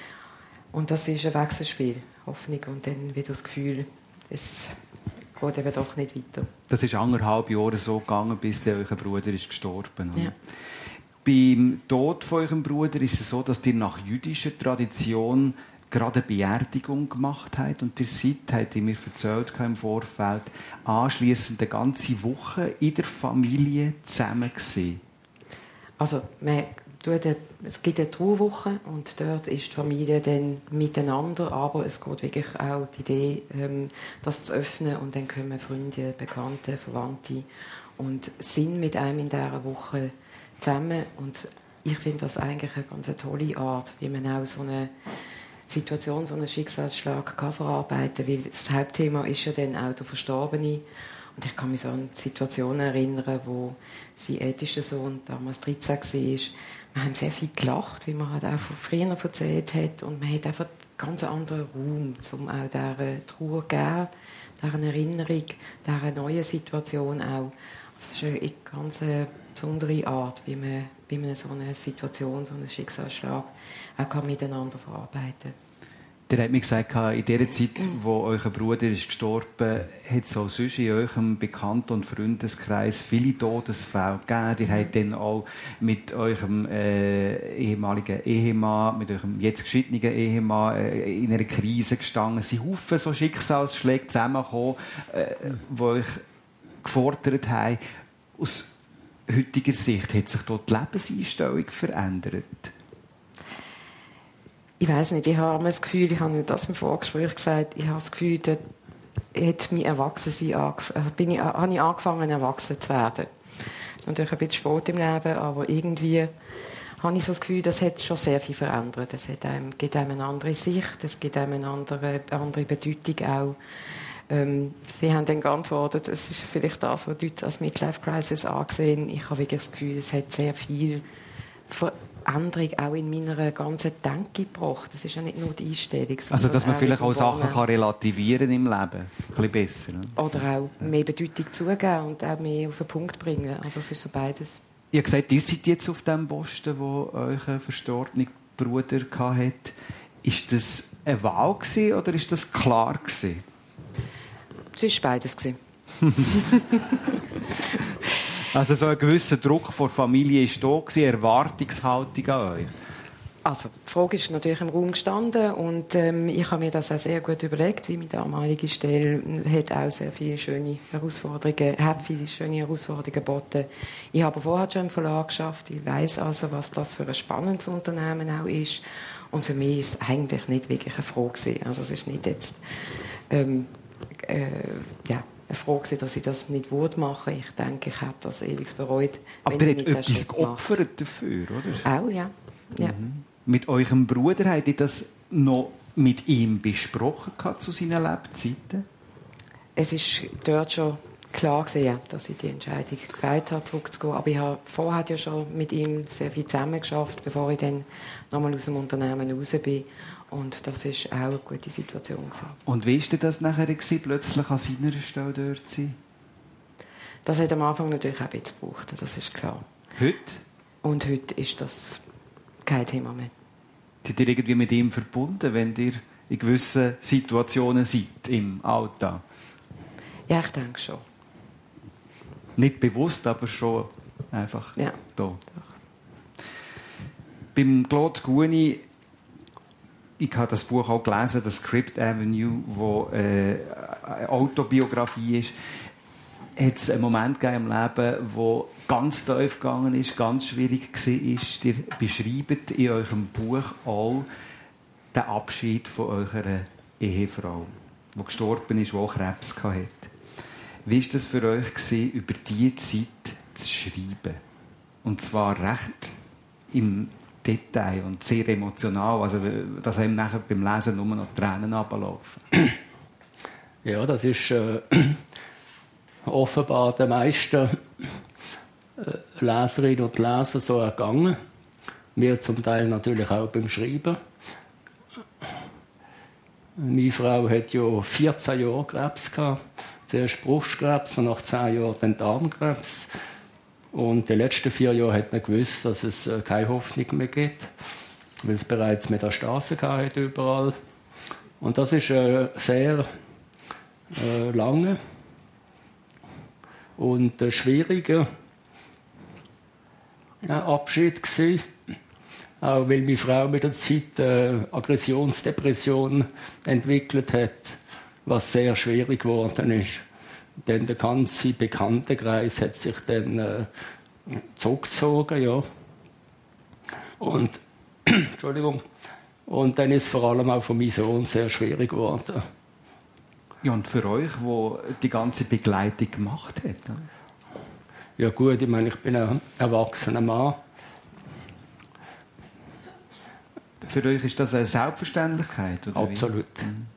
Und das ist ein Wechselspiel. Hoffnung und dann wieder das Gefühl, es geht eben doch nicht weiter. Das ist anderthalb Jahre so gegangen, bis der euer Bruder ist gestorben ist. Ja. Beim Tod von eurem Bruder ist es so, dass ihr nach jüdischer Tradition gerade eine Beerdigung gemacht habt. Und ihr seid, habt ihr mir erzählt im Vorfeld, anschliessend eine ganze Woche in der Familie zusammen gewesen. Also, man es gibt eine Trauerwoche und dort ist die Familie dann miteinander, aber es geht wirklich auch die Idee, das zu öffnen und dann kommen Freunde, Bekannte, Verwandte und sind mit einem in dieser Woche zusammen und ich finde das eigentlich eine ganz tolle Art, wie man auch so eine Situation, so einen Schicksalsschlag kann verarbeiten kann, weil das Hauptthema ist ja dann auch der Verstorbene und ich kann mich so an Situationen erinnern, wo sein ältester Sohn damals dreizehn war. Wir haben sehr viel gelacht, wie man halt auch von früher erzählt hat. Und man hat einfach einen ganz anderen Raum, um auch dieser Trauer zu geben, dieser Erinnerung, dieser neuen Situation auch. Das ist eine ganz besondere Art, wie man, wie man so eine Situation, so einen Schicksalsschlag auch kann miteinander verarbeiten kann. Der hat mir gesagt, in der Zeit, wo euer Bruder ist gestorben ist, hat es auch sonst in eurem Bekannten- und Freundeskreis viele Todesfälle gegeben. Ihr habt dann auch mit eurem äh, ehemaligen Ehemann, mit eurem jetzt geschiedenen Ehemann äh, in einer Krise gestanden. Es sind Haufen so Schicksalsschläge zusammengekommen, äh, die euch gefordert haben. Aus heutiger Sicht hat sich dort die Lebenseinstellung verändert? Ich weiß nicht, ich habe das Gefühl, ich habe das im Vorgespräch gesagt, ich habe das Gefühl, dort hat mein Erwachsensein angef- bin ich, habe ich angefangen, erwachsen zu werden. Natürlich ein bisschen spät im Leben, aber irgendwie habe ich so das Gefühl, das hat schon sehr viel verändert. Es hat einem, gibt einem eine andere Sicht, es gibt einem eine andere, andere Bedeutung auch. Ähm, Sie haben dann geantwortet, es ist vielleicht das, was die Leute als Midlife-Crisis ansehen. Ich habe wirklich das Gefühl, es hat sehr viel Veränderung auch in meiner ganzen Denke gebracht. Das ist ja nicht nur die Einstellung. Also, dass man vielleicht auch Sachen kann relativieren im Leben. Ein bisschen besser. Ne? Oder auch mehr Bedeutung zugeben und auch mehr auf den Punkt bringen. Also, es ist so beides. Ihr habt gesagt, ihr seid jetzt auf dem Posten, wo euer verstorbener Bruder hatte. Ist das eine Wahl gewesen, oder ist das klar gewesen? Es war beides gewesen. Also so ein gewisser Druck von der Familie war da, Erwartungshaltung an euch? Also, die Frage ist natürlich im Raum gestanden und ähm, ich habe mir das auch sehr gut überlegt, wie meine damalige Stelle hat auch sehr viele schöne Herausforderungen, hat viele schöne Herausforderungen geboten. Ich habe vorher schon im Verlag geschafft, ich weiss also, was das für ein spannendes Unternehmen auch ist und für mich ist es eigentlich nicht wirklich eine Frage gewesen. Also es ist nicht jetzt ähm, äh, ja, eine Frage gewesen, dass ich das nicht machen würde. Ich denke, ich hätte das ewig bereut. Aber ihr habt etwas geopfert dafür, oder? Auch, ja. ja. Mhm. Mit eurem Bruder habt ihr das noch mit ihm besprochen zu seinen Lebzeiten? Es ist dort schon klar gewesen, ja, dass ich die Entscheidung gewählt habe, zurückzugehen. Aber ich habe vorher ja schon mit ihm sehr viel zusammen geschafft, bevor ich dann nochmal aus dem Unternehmen raus bin. Und das war auch eine gute Situation gewesen. Und wie war denn das nachher gewesen, plötzlich an seiner Stelle dort zu sein? Das hat am Anfang natürlich auch ein bisschen gebraucht, das ist klar. Heute? Und heute ist das kein Thema mehr. Seid ihr irgendwie mit ihm verbunden, wenn ihr in gewissen Situationen seid im Alltag? Ja, ich denke schon. Nicht bewusst, aber schon einfach ja. da. Doch. Beim Claude Guini, ich habe das Buch auch gelesen, das Script Avenue, wo äh, eine Autobiografie ist, hat es einen Moment gegeben im Leben, wo ganz tief gegangen ist, ganz schwierig war. Ihr beschreibt in eurem Buch auch den Abschied von eurer Ehefrau, die gestorben ist, die auch Krebs hatte. Wie war das für euch gewesen, über diese Zeit zu schreiben? Und zwar recht im Detail und sehr emotional, also dass einem nachher beim Lesen nur noch Tränen runterlaufen. Ja, das ist äh, offenbar den meisten äh, Leserinnen und Leser so ergangen. Mir zum Teil natürlich auch beim Schreiben. Meine Frau hat ja vierzehn Jahre Krebs gehabt. Zuerst Brustkrebs und nach zehn Jahren dann Darmkrebs. Und die letzten vier Jahre hat man gewusst, dass es keine Hoffnung mehr gibt, weil es bereits Metastasen gab überall. Und das ist äh, sehr äh, lange und äh, schwieriger äh, Abschied gewesen. Auch weil meine Frau mit der Zeit äh, Aggressionsdepression entwickelt hat, was sehr schwierig geworden ist. Denn der ganze Bekanntenkreis hat sich dann äh, zurückgezogen, ja. Und, Entschuldigung. Und dann ist es vor allem auch für meinen Sohn sehr schwierig geworden. Ja, und für euch, wo die ganze Begleitung gemacht hat? Ne? Ja gut, ich meine, ich bin ein erwachsener Mann. Für euch ist das eine Selbstverständlichkeit, oder Absolut. Wie? Mhm.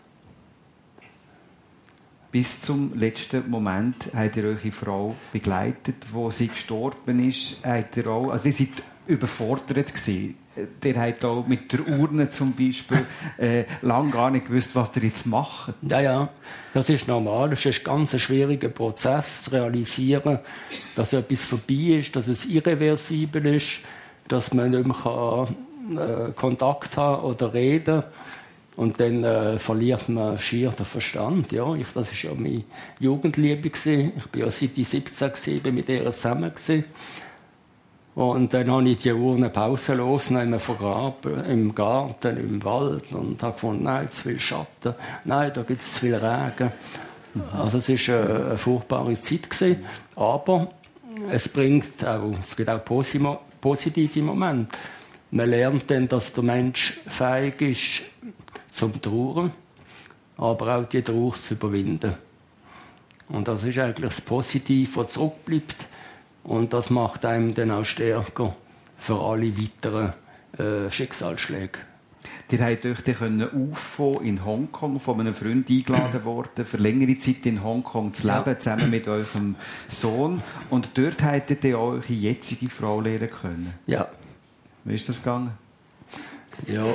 Bis zum letzten Moment habt ihr eure Frau begleitet, wo sie gestorben ist. Habt ihr auch, also ihr seid überfordert gewesen. Ihr habt auch mit der Urne zum Beispiel äh, lange gar nicht gewusst, was ihr jetzt macht. Ja, ja, das ist normal. Es ist ein ganz schwieriger Prozess zu realisieren, dass etwas vorbei ist, dass es irreversibel ist, dass man nicht mehr kann, äh, Kontakt haben oder reden kann. Und dann äh, verliert man schier den Verstand. Ja, ich, das war ja meine Jugendliebe. Gewesen. Ich war ja seit ich siebzehn gewesen, bin mit ihr zusammen. Gewesen. Und dann habe ich die Urne pausenlos noch im Vergraben, im Garten, im Wald. Und habe gefunden, nein, zu viel Schatten, nein, da gibt es zu viel Regen. Mhm. Also es war eine, eine furchtbare Zeit gewesen. Aber es bringt auch, es gibt auch positive Momente. Man lernt dann, dass der Mensch fähig ist, zum Trauern, aber auch die Trauer zu überwinden. Und das ist eigentlich das Positive, was zurückbleibt. Und das macht einem dann auch stärker für alle weiteren äh, Schicksalsschläge. Ihr habt euch dann auffangen in Hongkong, von einem Freund eingeladen worden, für längere Zeit in Hongkong zu leben, ja. Zusammen mit eurem Sohn. Und dort habt ihr eure jetzige Frau lernen können. Ja. Wie ist das gegangen? Ja.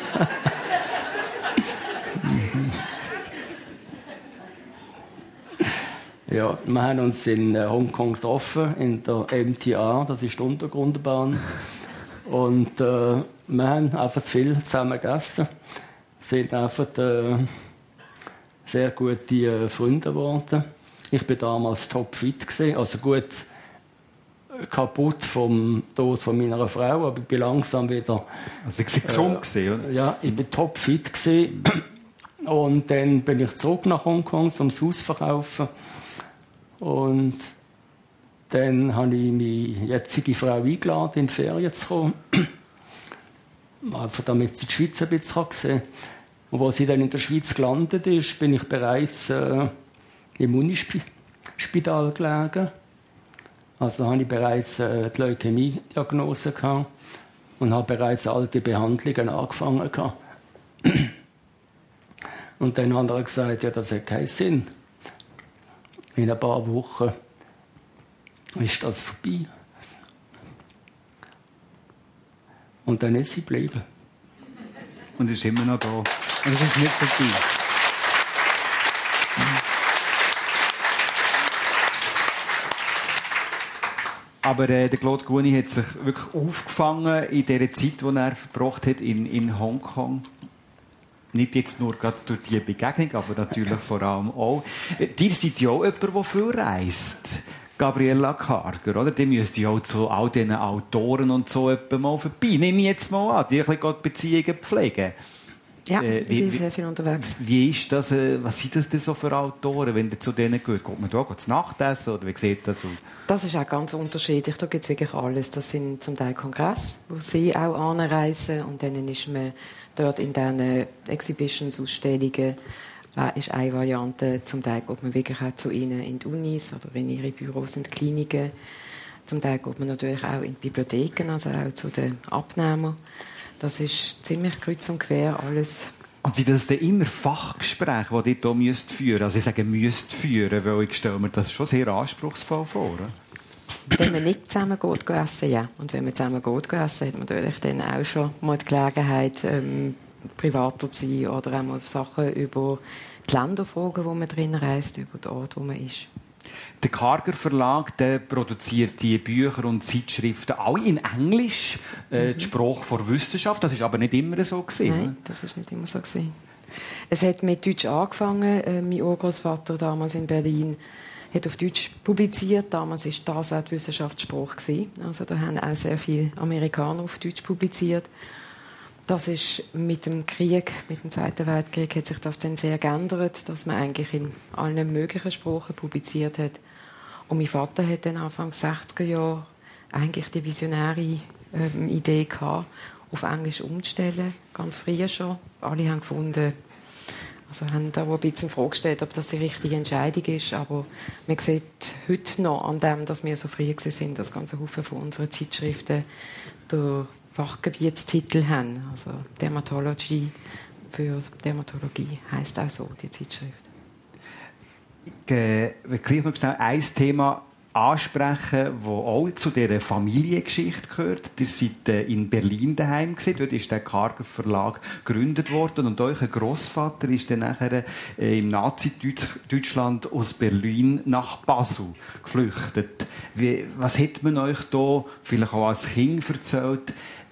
Ja, wir haben uns in Hongkong getroffen, in der M T R, das ist die Untergrundbahn. Und äh, wir haben einfach viel zusammen gegessen. Wir sind einfach äh, sehr gute äh, Freunde geworden. Ich war damals topfit gewesen, also gut kaputt vom Tod von meiner Frau, aber ich bin langsam wieder... Also ich war gesund, äh, gewesen, oder? Ja, ich war topfit gewesen. Und dann bin ich zurück nach Hongkong, um das Haus zu verkaufen. Und dann habe ich meine jetzige Frau eingeladen, in die Ferien zu kommen. Einfach damit sie die Schweiz ein bisschen sehen kann. Und als sie dann in der Schweiz gelandet ist, bin ich bereits äh, im Unispital gelegen. Also habe ich bereits äh, die Leukämie-Diagnose gehabt und habe bereits alte Behandlungen angefangen gehabt. Und dann hat er gesagt, ja, das hat keinen Sinn. In ein paar Wochen ist das vorbei. Und dann ist sie geblieben. Und ist immer noch da. Und es ist nicht vorbei. Aber äh, der Claude Guni hat sich wirklich aufgefangen in der Zeit, die er verbracht hat in, in Hongkong. Nicht jetzt nur gerade durch diese Begegnung, aber natürlich vor allem auch. Ihr seid ja auch jemand, der viel reist. Gabriela Karger, oder? Die müsst ja auch zu all diesen Autoren und so etwa mal vorbei. Nehme ich jetzt mal an, die ein bisschen Beziehungen pflegen. Ja, äh, ich wie, bin sehr viel unterwegs. Wie ist das, äh, was sind das denn so für Autoren, wenn ihr zu denen geht? Geht man da zu Nacht essen oder wie sieht das aus? Das ist auch ganz unterschiedlich. Da gibt es wirklich alles. Das sind zum Teil Kongresse, wo sie auch anreisen und dann ist man dort in diesen Exhibitions, Ausstellungen. Das ist eine Variante. Zum Teil geht man wirklich auch zu ihnen in die Unis oder in ihre Büros, in die Kliniken. Zum Teil geht man natürlich auch in die Bibliotheken, also auch zu den Abnehmern. Das ist ziemlich kreuz und quer alles. Und sind das dann immer Fachgespräche, die ihr hier müsst führen? Also ich sage müsst führen, weil ich stelle mir das schon sehr anspruchsvoll vor. Oder? Wenn man nicht zusammen geht, geht essen, ja. Und wenn man zusammen geht, geht essen, hat man natürlich dann auch schon mal die Gelegenheit, ähm, privater zu sein oder auch mal Sachen über die Länder fragen, wo man drin reist, über den Ort, wo man ist. Der Karger Verlag, der produziert die Bücher und Zeitschriften alle in Englisch, äh, mhm. die Sprache der Wissenschaft. Das ist aber nicht immer so gewesen. Nein, das ist nicht immer so gewesen. Es hat mit Deutsch angefangen. Äh, mein Urgroßvater damals in Berlin hat auf Deutsch publiziert. Damals war das auch die Wissenschaftssprache. Also da haben auch sehr viele Amerikaner auf Deutsch publiziert. Das ist mit dem Krieg, mit dem Zweiten Weltkrieg, hat sich das dann sehr geändert, dass man eigentlich in allen möglichen Sprachen publiziert hat. Und mein Vater hat dann Anfang der sechziger Jahre eigentlich die visionäre ähm, Idee gehabt, auf Englisch umzustellen, ganz früh schon. Alle haben gefunden, also haben da ein bisschen in Frage gestellt, ob das die richtige Entscheidung ist, aber man sieht heute noch an dem, dass wir so früh sind, dass ganze Haufen von unseren Zeitschriften durch Fachgebietstitel haben. Also Dermatology für Dermatologie heisst auch so, die Zeitschrift. Ich äh, will gleich noch schnell ein Thema ansprechen, das auch zu dieser Familiengeschichte gehört. Ihr seid äh, in Berlin daheim gewesen. Dort ist der Karger Verlag gegründet worden und euer Grossvater ist dann nachher äh, im Nazi-Deutschland aus Berlin nach Basel geflüchtet. Wie, was hat man euch da vielleicht auch als Kind erzählt,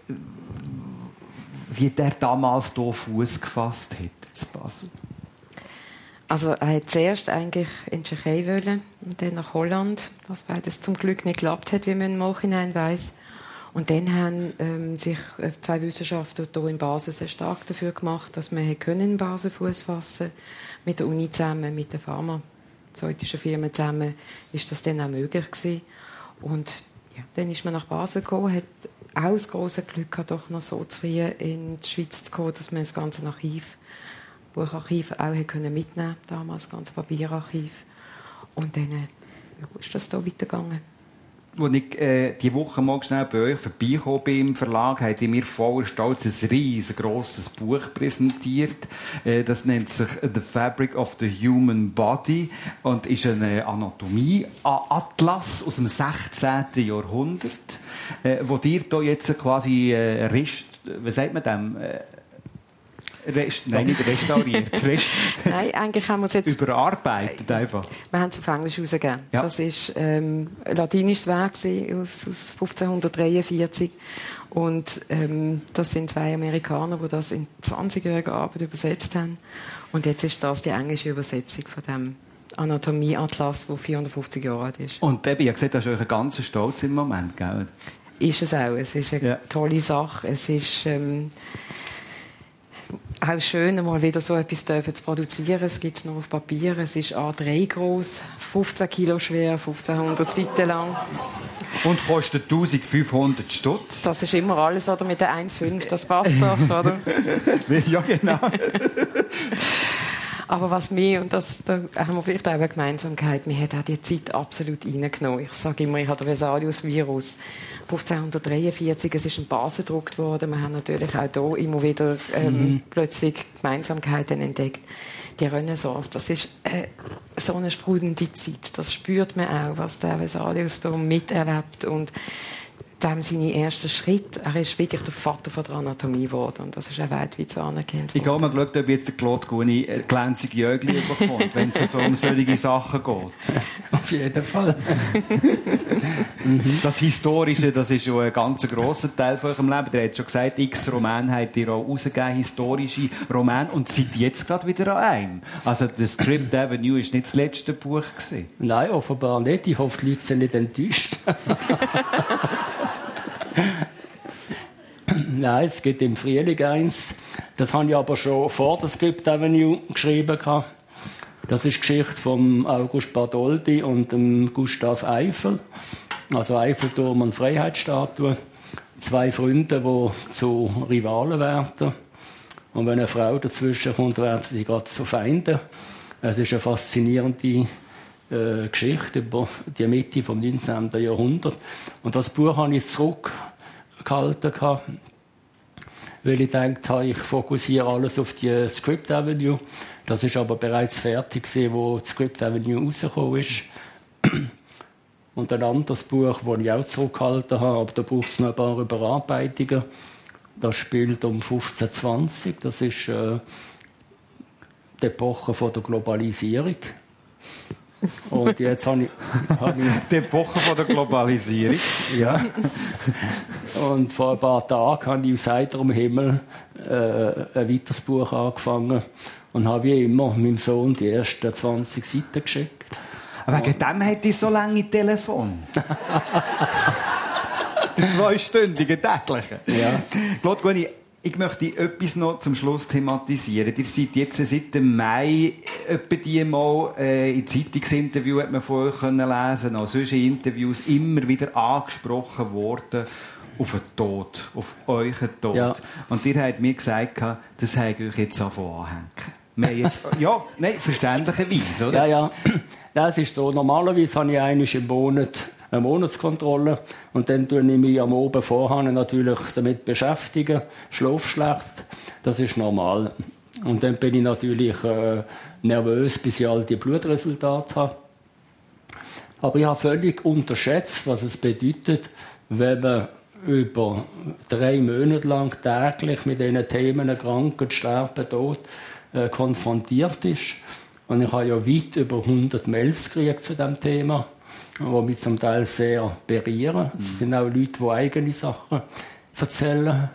wie der damals hier Fuß gefasst hat in Basel? Also er hat zuerst eigentlich in die Tschechei wollen und dann nach Holland, was beides zum Glück nicht geklappt hat, wie man im Nachhinein weiss. Und dann haben ähm, sich zwei Wissenschaftler hier in Basel sehr stark dafür gemacht, dass man in Basel Fuß fassen konnte. Mit der Uni zusammen, mit der pharmazeutischen Firma zusammen ist das dann auch möglich gewesen. Und ja, dann ist man nach Basel gekommen, hat auch das grosse Glück gehabt, doch noch so zu früh in die Schweiz zu kommen, dass man das ganze Archiv, Bucharchiv auch mitnehmen konnte, damals das ganze Papierarchiv. Und dann ja, ist das hier weitergegangen. Als ich äh, diese Woche mal schnell bei euch vorbeigekommen bin im Verlag, habt ihr mir voller Stolz ein riesengroßes Buch präsentiert. Äh, das nennt sich «The Fabric of the Human Body» und ist ein Anatomie-Atlas aus dem sechzehnten Jahrhundert, äh, wo ihr hier jetzt quasi äh, Rest, wie sagt man dem? Äh, Rest, nein, nicht restauriert. Rest, nein, eigentlich haben wir es jetzt... Überarbeitet einfach. Wir haben es auf Englisch herausgegeben. Ja. Das war ähm, ein latinisches Werk aus, aus fünfzehnhundertdreiundvierzig. Und ähm, das sind zwei Amerikaner, die das in zwanzigjähriger Arbeit übersetzt haben. Und jetzt ist das die englische Übersetzung von dem Anatomieatlas, der vierhundertfünfzig Jahre alt ist. Und eben, ich habe gesagt, das ist euch ein ganzer Stolz im Moment, gell? Ist es auch. Es ist eine ja. tolle Sache. Es ist ähm, auch schön, mal wieder so etwas zu produzieren. Es gibt es noch auf Papier. Es ist A drei groß, fünfzehn Kilo schwer, fünfzehnhundert Seiten lang. Und kostet eintausendfünfhundert Stutz. Das ist immer alles, oder? Mit der eins Komma fünf, das passt doch, oder? Ja, genau. Aber was mir, und das, da haben wir vielleicht auch eine Gemeinsamkeit, mir hat auch die Zeit absolut reingenommen. Ich sage immer, ich habe den Vesalius-Virus fünfzehnhundertdreiundvierzig, es ist ein Base gedruckt worden. Wir haben natürlich auch hier immer wieder ähm, mhm. plötzlich Gemeinsamkeiten entdeckt. Die Renaissance, das ist äh, so eine sprudelnde Zeit. Das spürt man auch, was der Vesalius da miterlebt. Und dem seine ersten Schritte. Er ist wirklich der Vater von der Anatomie geworden. Und das ist auch weltweit so anerkannt. Ich habe mal geschaut, ob jetzt der Claude Guni glänzige Jögli bekommt, wenn es so um solche Sachen geht. Auf jeden Fall. Das Historische, das ist schon ein ganz grosser Teil von eurem Leben. Ihr habt schon gesagt, x Romane habt ihr auch rausgegeben, historische Romane. Und seid jetzt gerade wieder an einem. Also, The Script Avenue war nicht das letzte Buch gewesen. Nein, offenbar nicht. Ich hoffe, die Leute sind nicht enttäuscht. Nein, es gibt im Frühling eins. Das habe ich aber schon vor der Script Avenue geschrieben. Das ist die Geschichte von August Bartholdy und dem Gustav Eiffel. Also Eiffelturm und Freiheitsstatue. Zwei Freunde, die zu Rivalen werden. Und wenn eine Frau dazwischen kommt, werden sie gerade zu Feinden. Es ist eine faszinierende äh, Geschichte über die Mitte des neunzehnten Jahrhunderts. Und das Buch habe ich zurückgehalten, weil ich gedacht habe, ich fokussiere alles auf die Script Avenue. Das ist aber bereits fertig, wo die Script Avenue rausgekommen ist. Und ein anderes Buch, das ich auch zurückgehalten habe, aber da braucht es noch ein paar Überarbeitungen. Das spielt um fünfzehn zwanzig. Das ist äh, die Epoche von der Globalisierung. Und jetzt habe ich, habe ich die Epoche von der Globalisierung. Ja. Und vor ein paar Tagen habe ich aus heiterem Himmel äh, ein weiteres Buch angefangen und habe wie immer meinem Sohn die ersten zwanzig Seiten geschickt. Aber wegen dem hätte ich so lange Telefon. Der zweistündige tägliche. Ja. Claude Guni, ich möchte etwas noch zum Schluss thematisieren. Ihr seid jetzt seit dem Mai etwa die mal äh, in Zeitungsinterviews hat man von euch können lesen, auch sonst in Interviews immer wieder angesprochen worden auf den Tod, auf euren Tod. Ja. Und ihr habt mir gesagt, das habe ich euch jetzt anhängen. Jetzt, ja, nein, verständlicherweise, oder? Ja, ja. Das ist so. Normalerweise habe ich einmal im Monat eine Monatskontrolle und dann tue ich mich am Abend vorher natürlich damit beschäftigen. Schlaf schlecht, das ist normal. Und dann bin ich natürlich äh, nervös, bis ich all die Blutresultate habe. Aber ich habe völlig unterschätzt, was es bedeutet, wenn man über drei Monate lang täglich mit diesen Themen Krankheit, Sterben, Tod äh, konfrontiert ist. Und ich habe ja weit über hundert Mails gekriegt zu diesem Thema, die mich zum Teil sehr berühren. Es sind auch Leute, die eigene Sachen erzählen.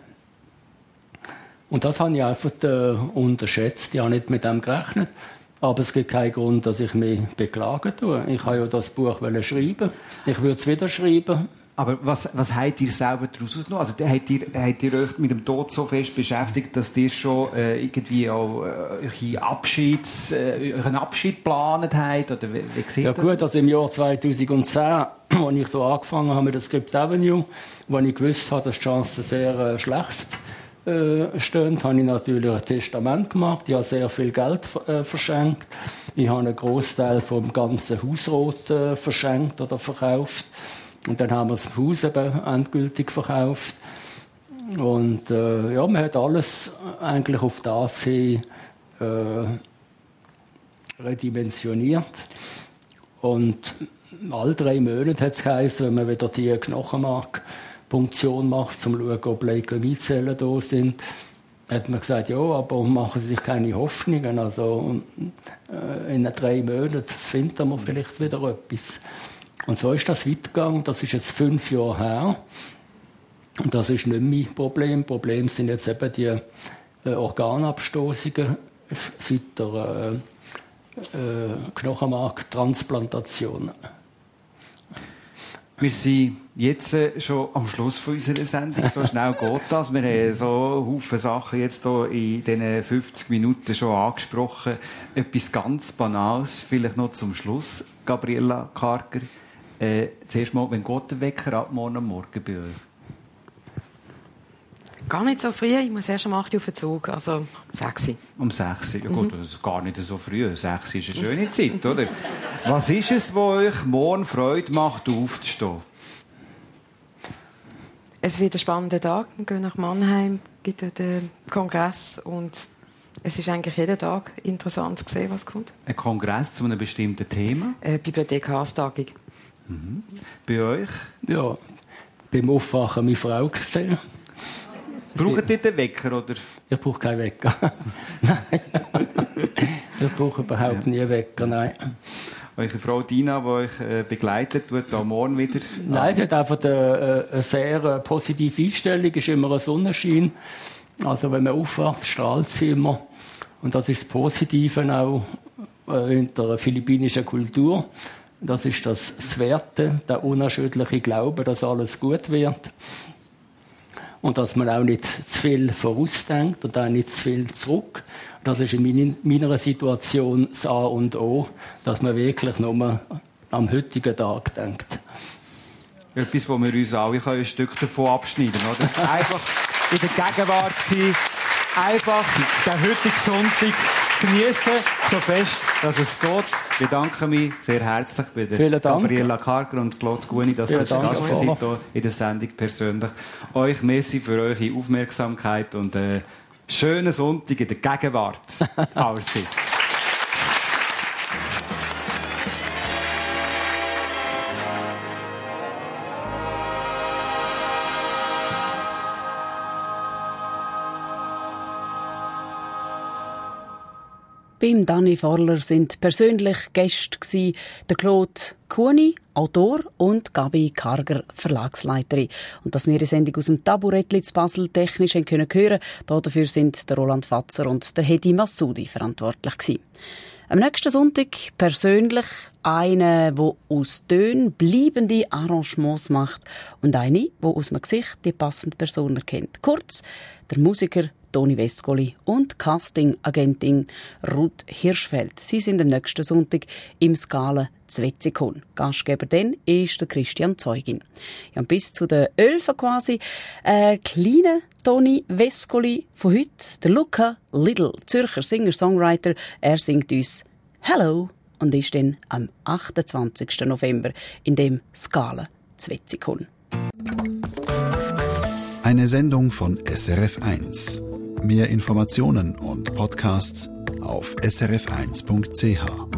Und das habe ich einfach äh, unterschätzt. Ich habe nicht mit dem gerechnet. Aber es gibt keinen Grund, dass ich mich beklagen tue. Ich habe ja das Buch schreiben. Ich würde es wieder schreiben. Aber was, was habt ihr selber daraus genommen? Also, habt ihr, habt ihr euch mit dem Tod so fest beschäftigt, dass ihr schon äh, irgendwie auch äh, Abschieds, äh, einen Abschied geplant habt? Oder wie, wie sieht ja, das? gut, also im Jahr zweitausendzehn, als ich hier angefangen habe mit der Script Avenue, wo ich gewusst habe, dass die Chancen sehr äh, schlecht äh, stehen, habe ich natürlich ein Testament gemacht. Ich habe sehr viel Geld äh, verschenkt. Ich habe einen Großteil vom ganzen Hausrat äh, verschenkt oder verkauft. Und dann haben wir das Haus eben endgültig verkauft. Und äh, ja, man hat alles eigentlich auf das hin äh, redimensioniert. Und alle drei Monate hat es geheißen, wenn man wieder die Knochenmarkpunktion macht, um zu schauen, ob Leukämiezellen da sind, hat man gesagt, ja, aber machen Sie sich keine Hoffnungen. Also äh, in drei Monaten findet man vielleicht wieder etwas. Und so ist das weitergegangen. Das ist jetzt fünf Jahre her. Und das ist nicht mein Problem. Problem sind jetzt eben die äh, Organabstoßungen seit der äh, Knochenmarktransplantationen. Wir sind jetzt schon am Schluss von unserer Sendung. So schnell geht das. Wir haben so viele Sachen jetzt hier in diesen fünfzig Minuten schon angesprochen. Etwas ganz Banales, vielleicht noch zum Schluss, Gabriela Karger. Äh, zuerst mal, wenn geht der Wecker ab morgen am Morgen bei euch? Gar nicht so früh. Ich muss erst um acht Uhr auf den Zug, also sechs Uhr. Um sechs Uhr? Ja gut, das ist gar nicht so früh. sechs Uhr ist eine schöne Zeit, oder? Was ist es, was euch morgen Freude macht, aufzustehen? Es wird ein spannender Tag. Wir gehen nach Mannheim, gibt dort den Kongress und es ist eigentlich jeden Tag interessant zu sehen, was kommt. Ein Kongress zu einem bestimmten Thema? Eine Bibliothekarstagung. Mhm. Bei euch? Ja, beim Aufwachen meine Frau gesehen. Braucht ihr den Wecker, oder? Ich brauche keinen Wecker. Nein. Ich brauche überhaupt nie einen Wecker, nein. Eure Frau Dina, die euch äh, begleitet, tut am Morgen wieder... Nein, sie hat einfach eine, eine sehr äh, positive Einstellung, ist immer ein Sonnenschein. Also wenn man aufwacht, strahlt sie immer. Und das ist das Positive auch äh, in der philippinischen Kultur. Das ist das, das Werte, der unerschütterliche Glaube, dass alles gut wird. Und dass man auch nicht zu viel vorausdenkt und auch nicht zu viel zurück. Das ist in meiner Situation das A und O, dass man wirklich nur am heutigen Tag denkt. Etwas, wo wir uns alle ein Stück davon abschneiden können. Einfach in der Gegenwart sein, einfach den heutigen Sonntag genießen, so fest, dass es geht. Ich bedanke mich sehr herzlich bei der Gabriela Karger und Claude Gueni, dass ihr zu Gast seid hier in der Sendung persönlich. Euch merci für eure Aufmerksamkeit und äh, schönen Sonntag in der Gegenwart. Allerseits. Beim Dani Forler sind persönlich Gäste gsi der Claude Gueni, Autor, und Gabi Karger, Verlagsleiterin. Und dass wir eine Sendung aus dem Taburettli zu Basel technisch können hören, dafür sind der Roland Fatzer und der Hedi Massoudi verantwortlich gsi. Am nächsten Sonntag persönlich eine, der aus Tönen bleibende Arrangements macht und eine, die aus dem Gesicht die passende Person erkennt. Kurz, der Musiker Toni Vescoli und Casting-Agentin Ruth Hirschfeld. Sie sind am nächsten Sonntag im Scala Zwetzikon. Gastgeber dann ist der Christian Zeugin. Ja, bis zu den Elfen quasi. Ein kleiner Toni Vescoli von heute, der Luca Little, Zürcher Singer-Songwriter. Er singt uns «Hello» und ist dann am achtundzwanzigsten November in dem Scala Zwetzikon. Eine Sendung von S R F eins. Mehr Informationen und Podcasts auf s r f eins punkt c h.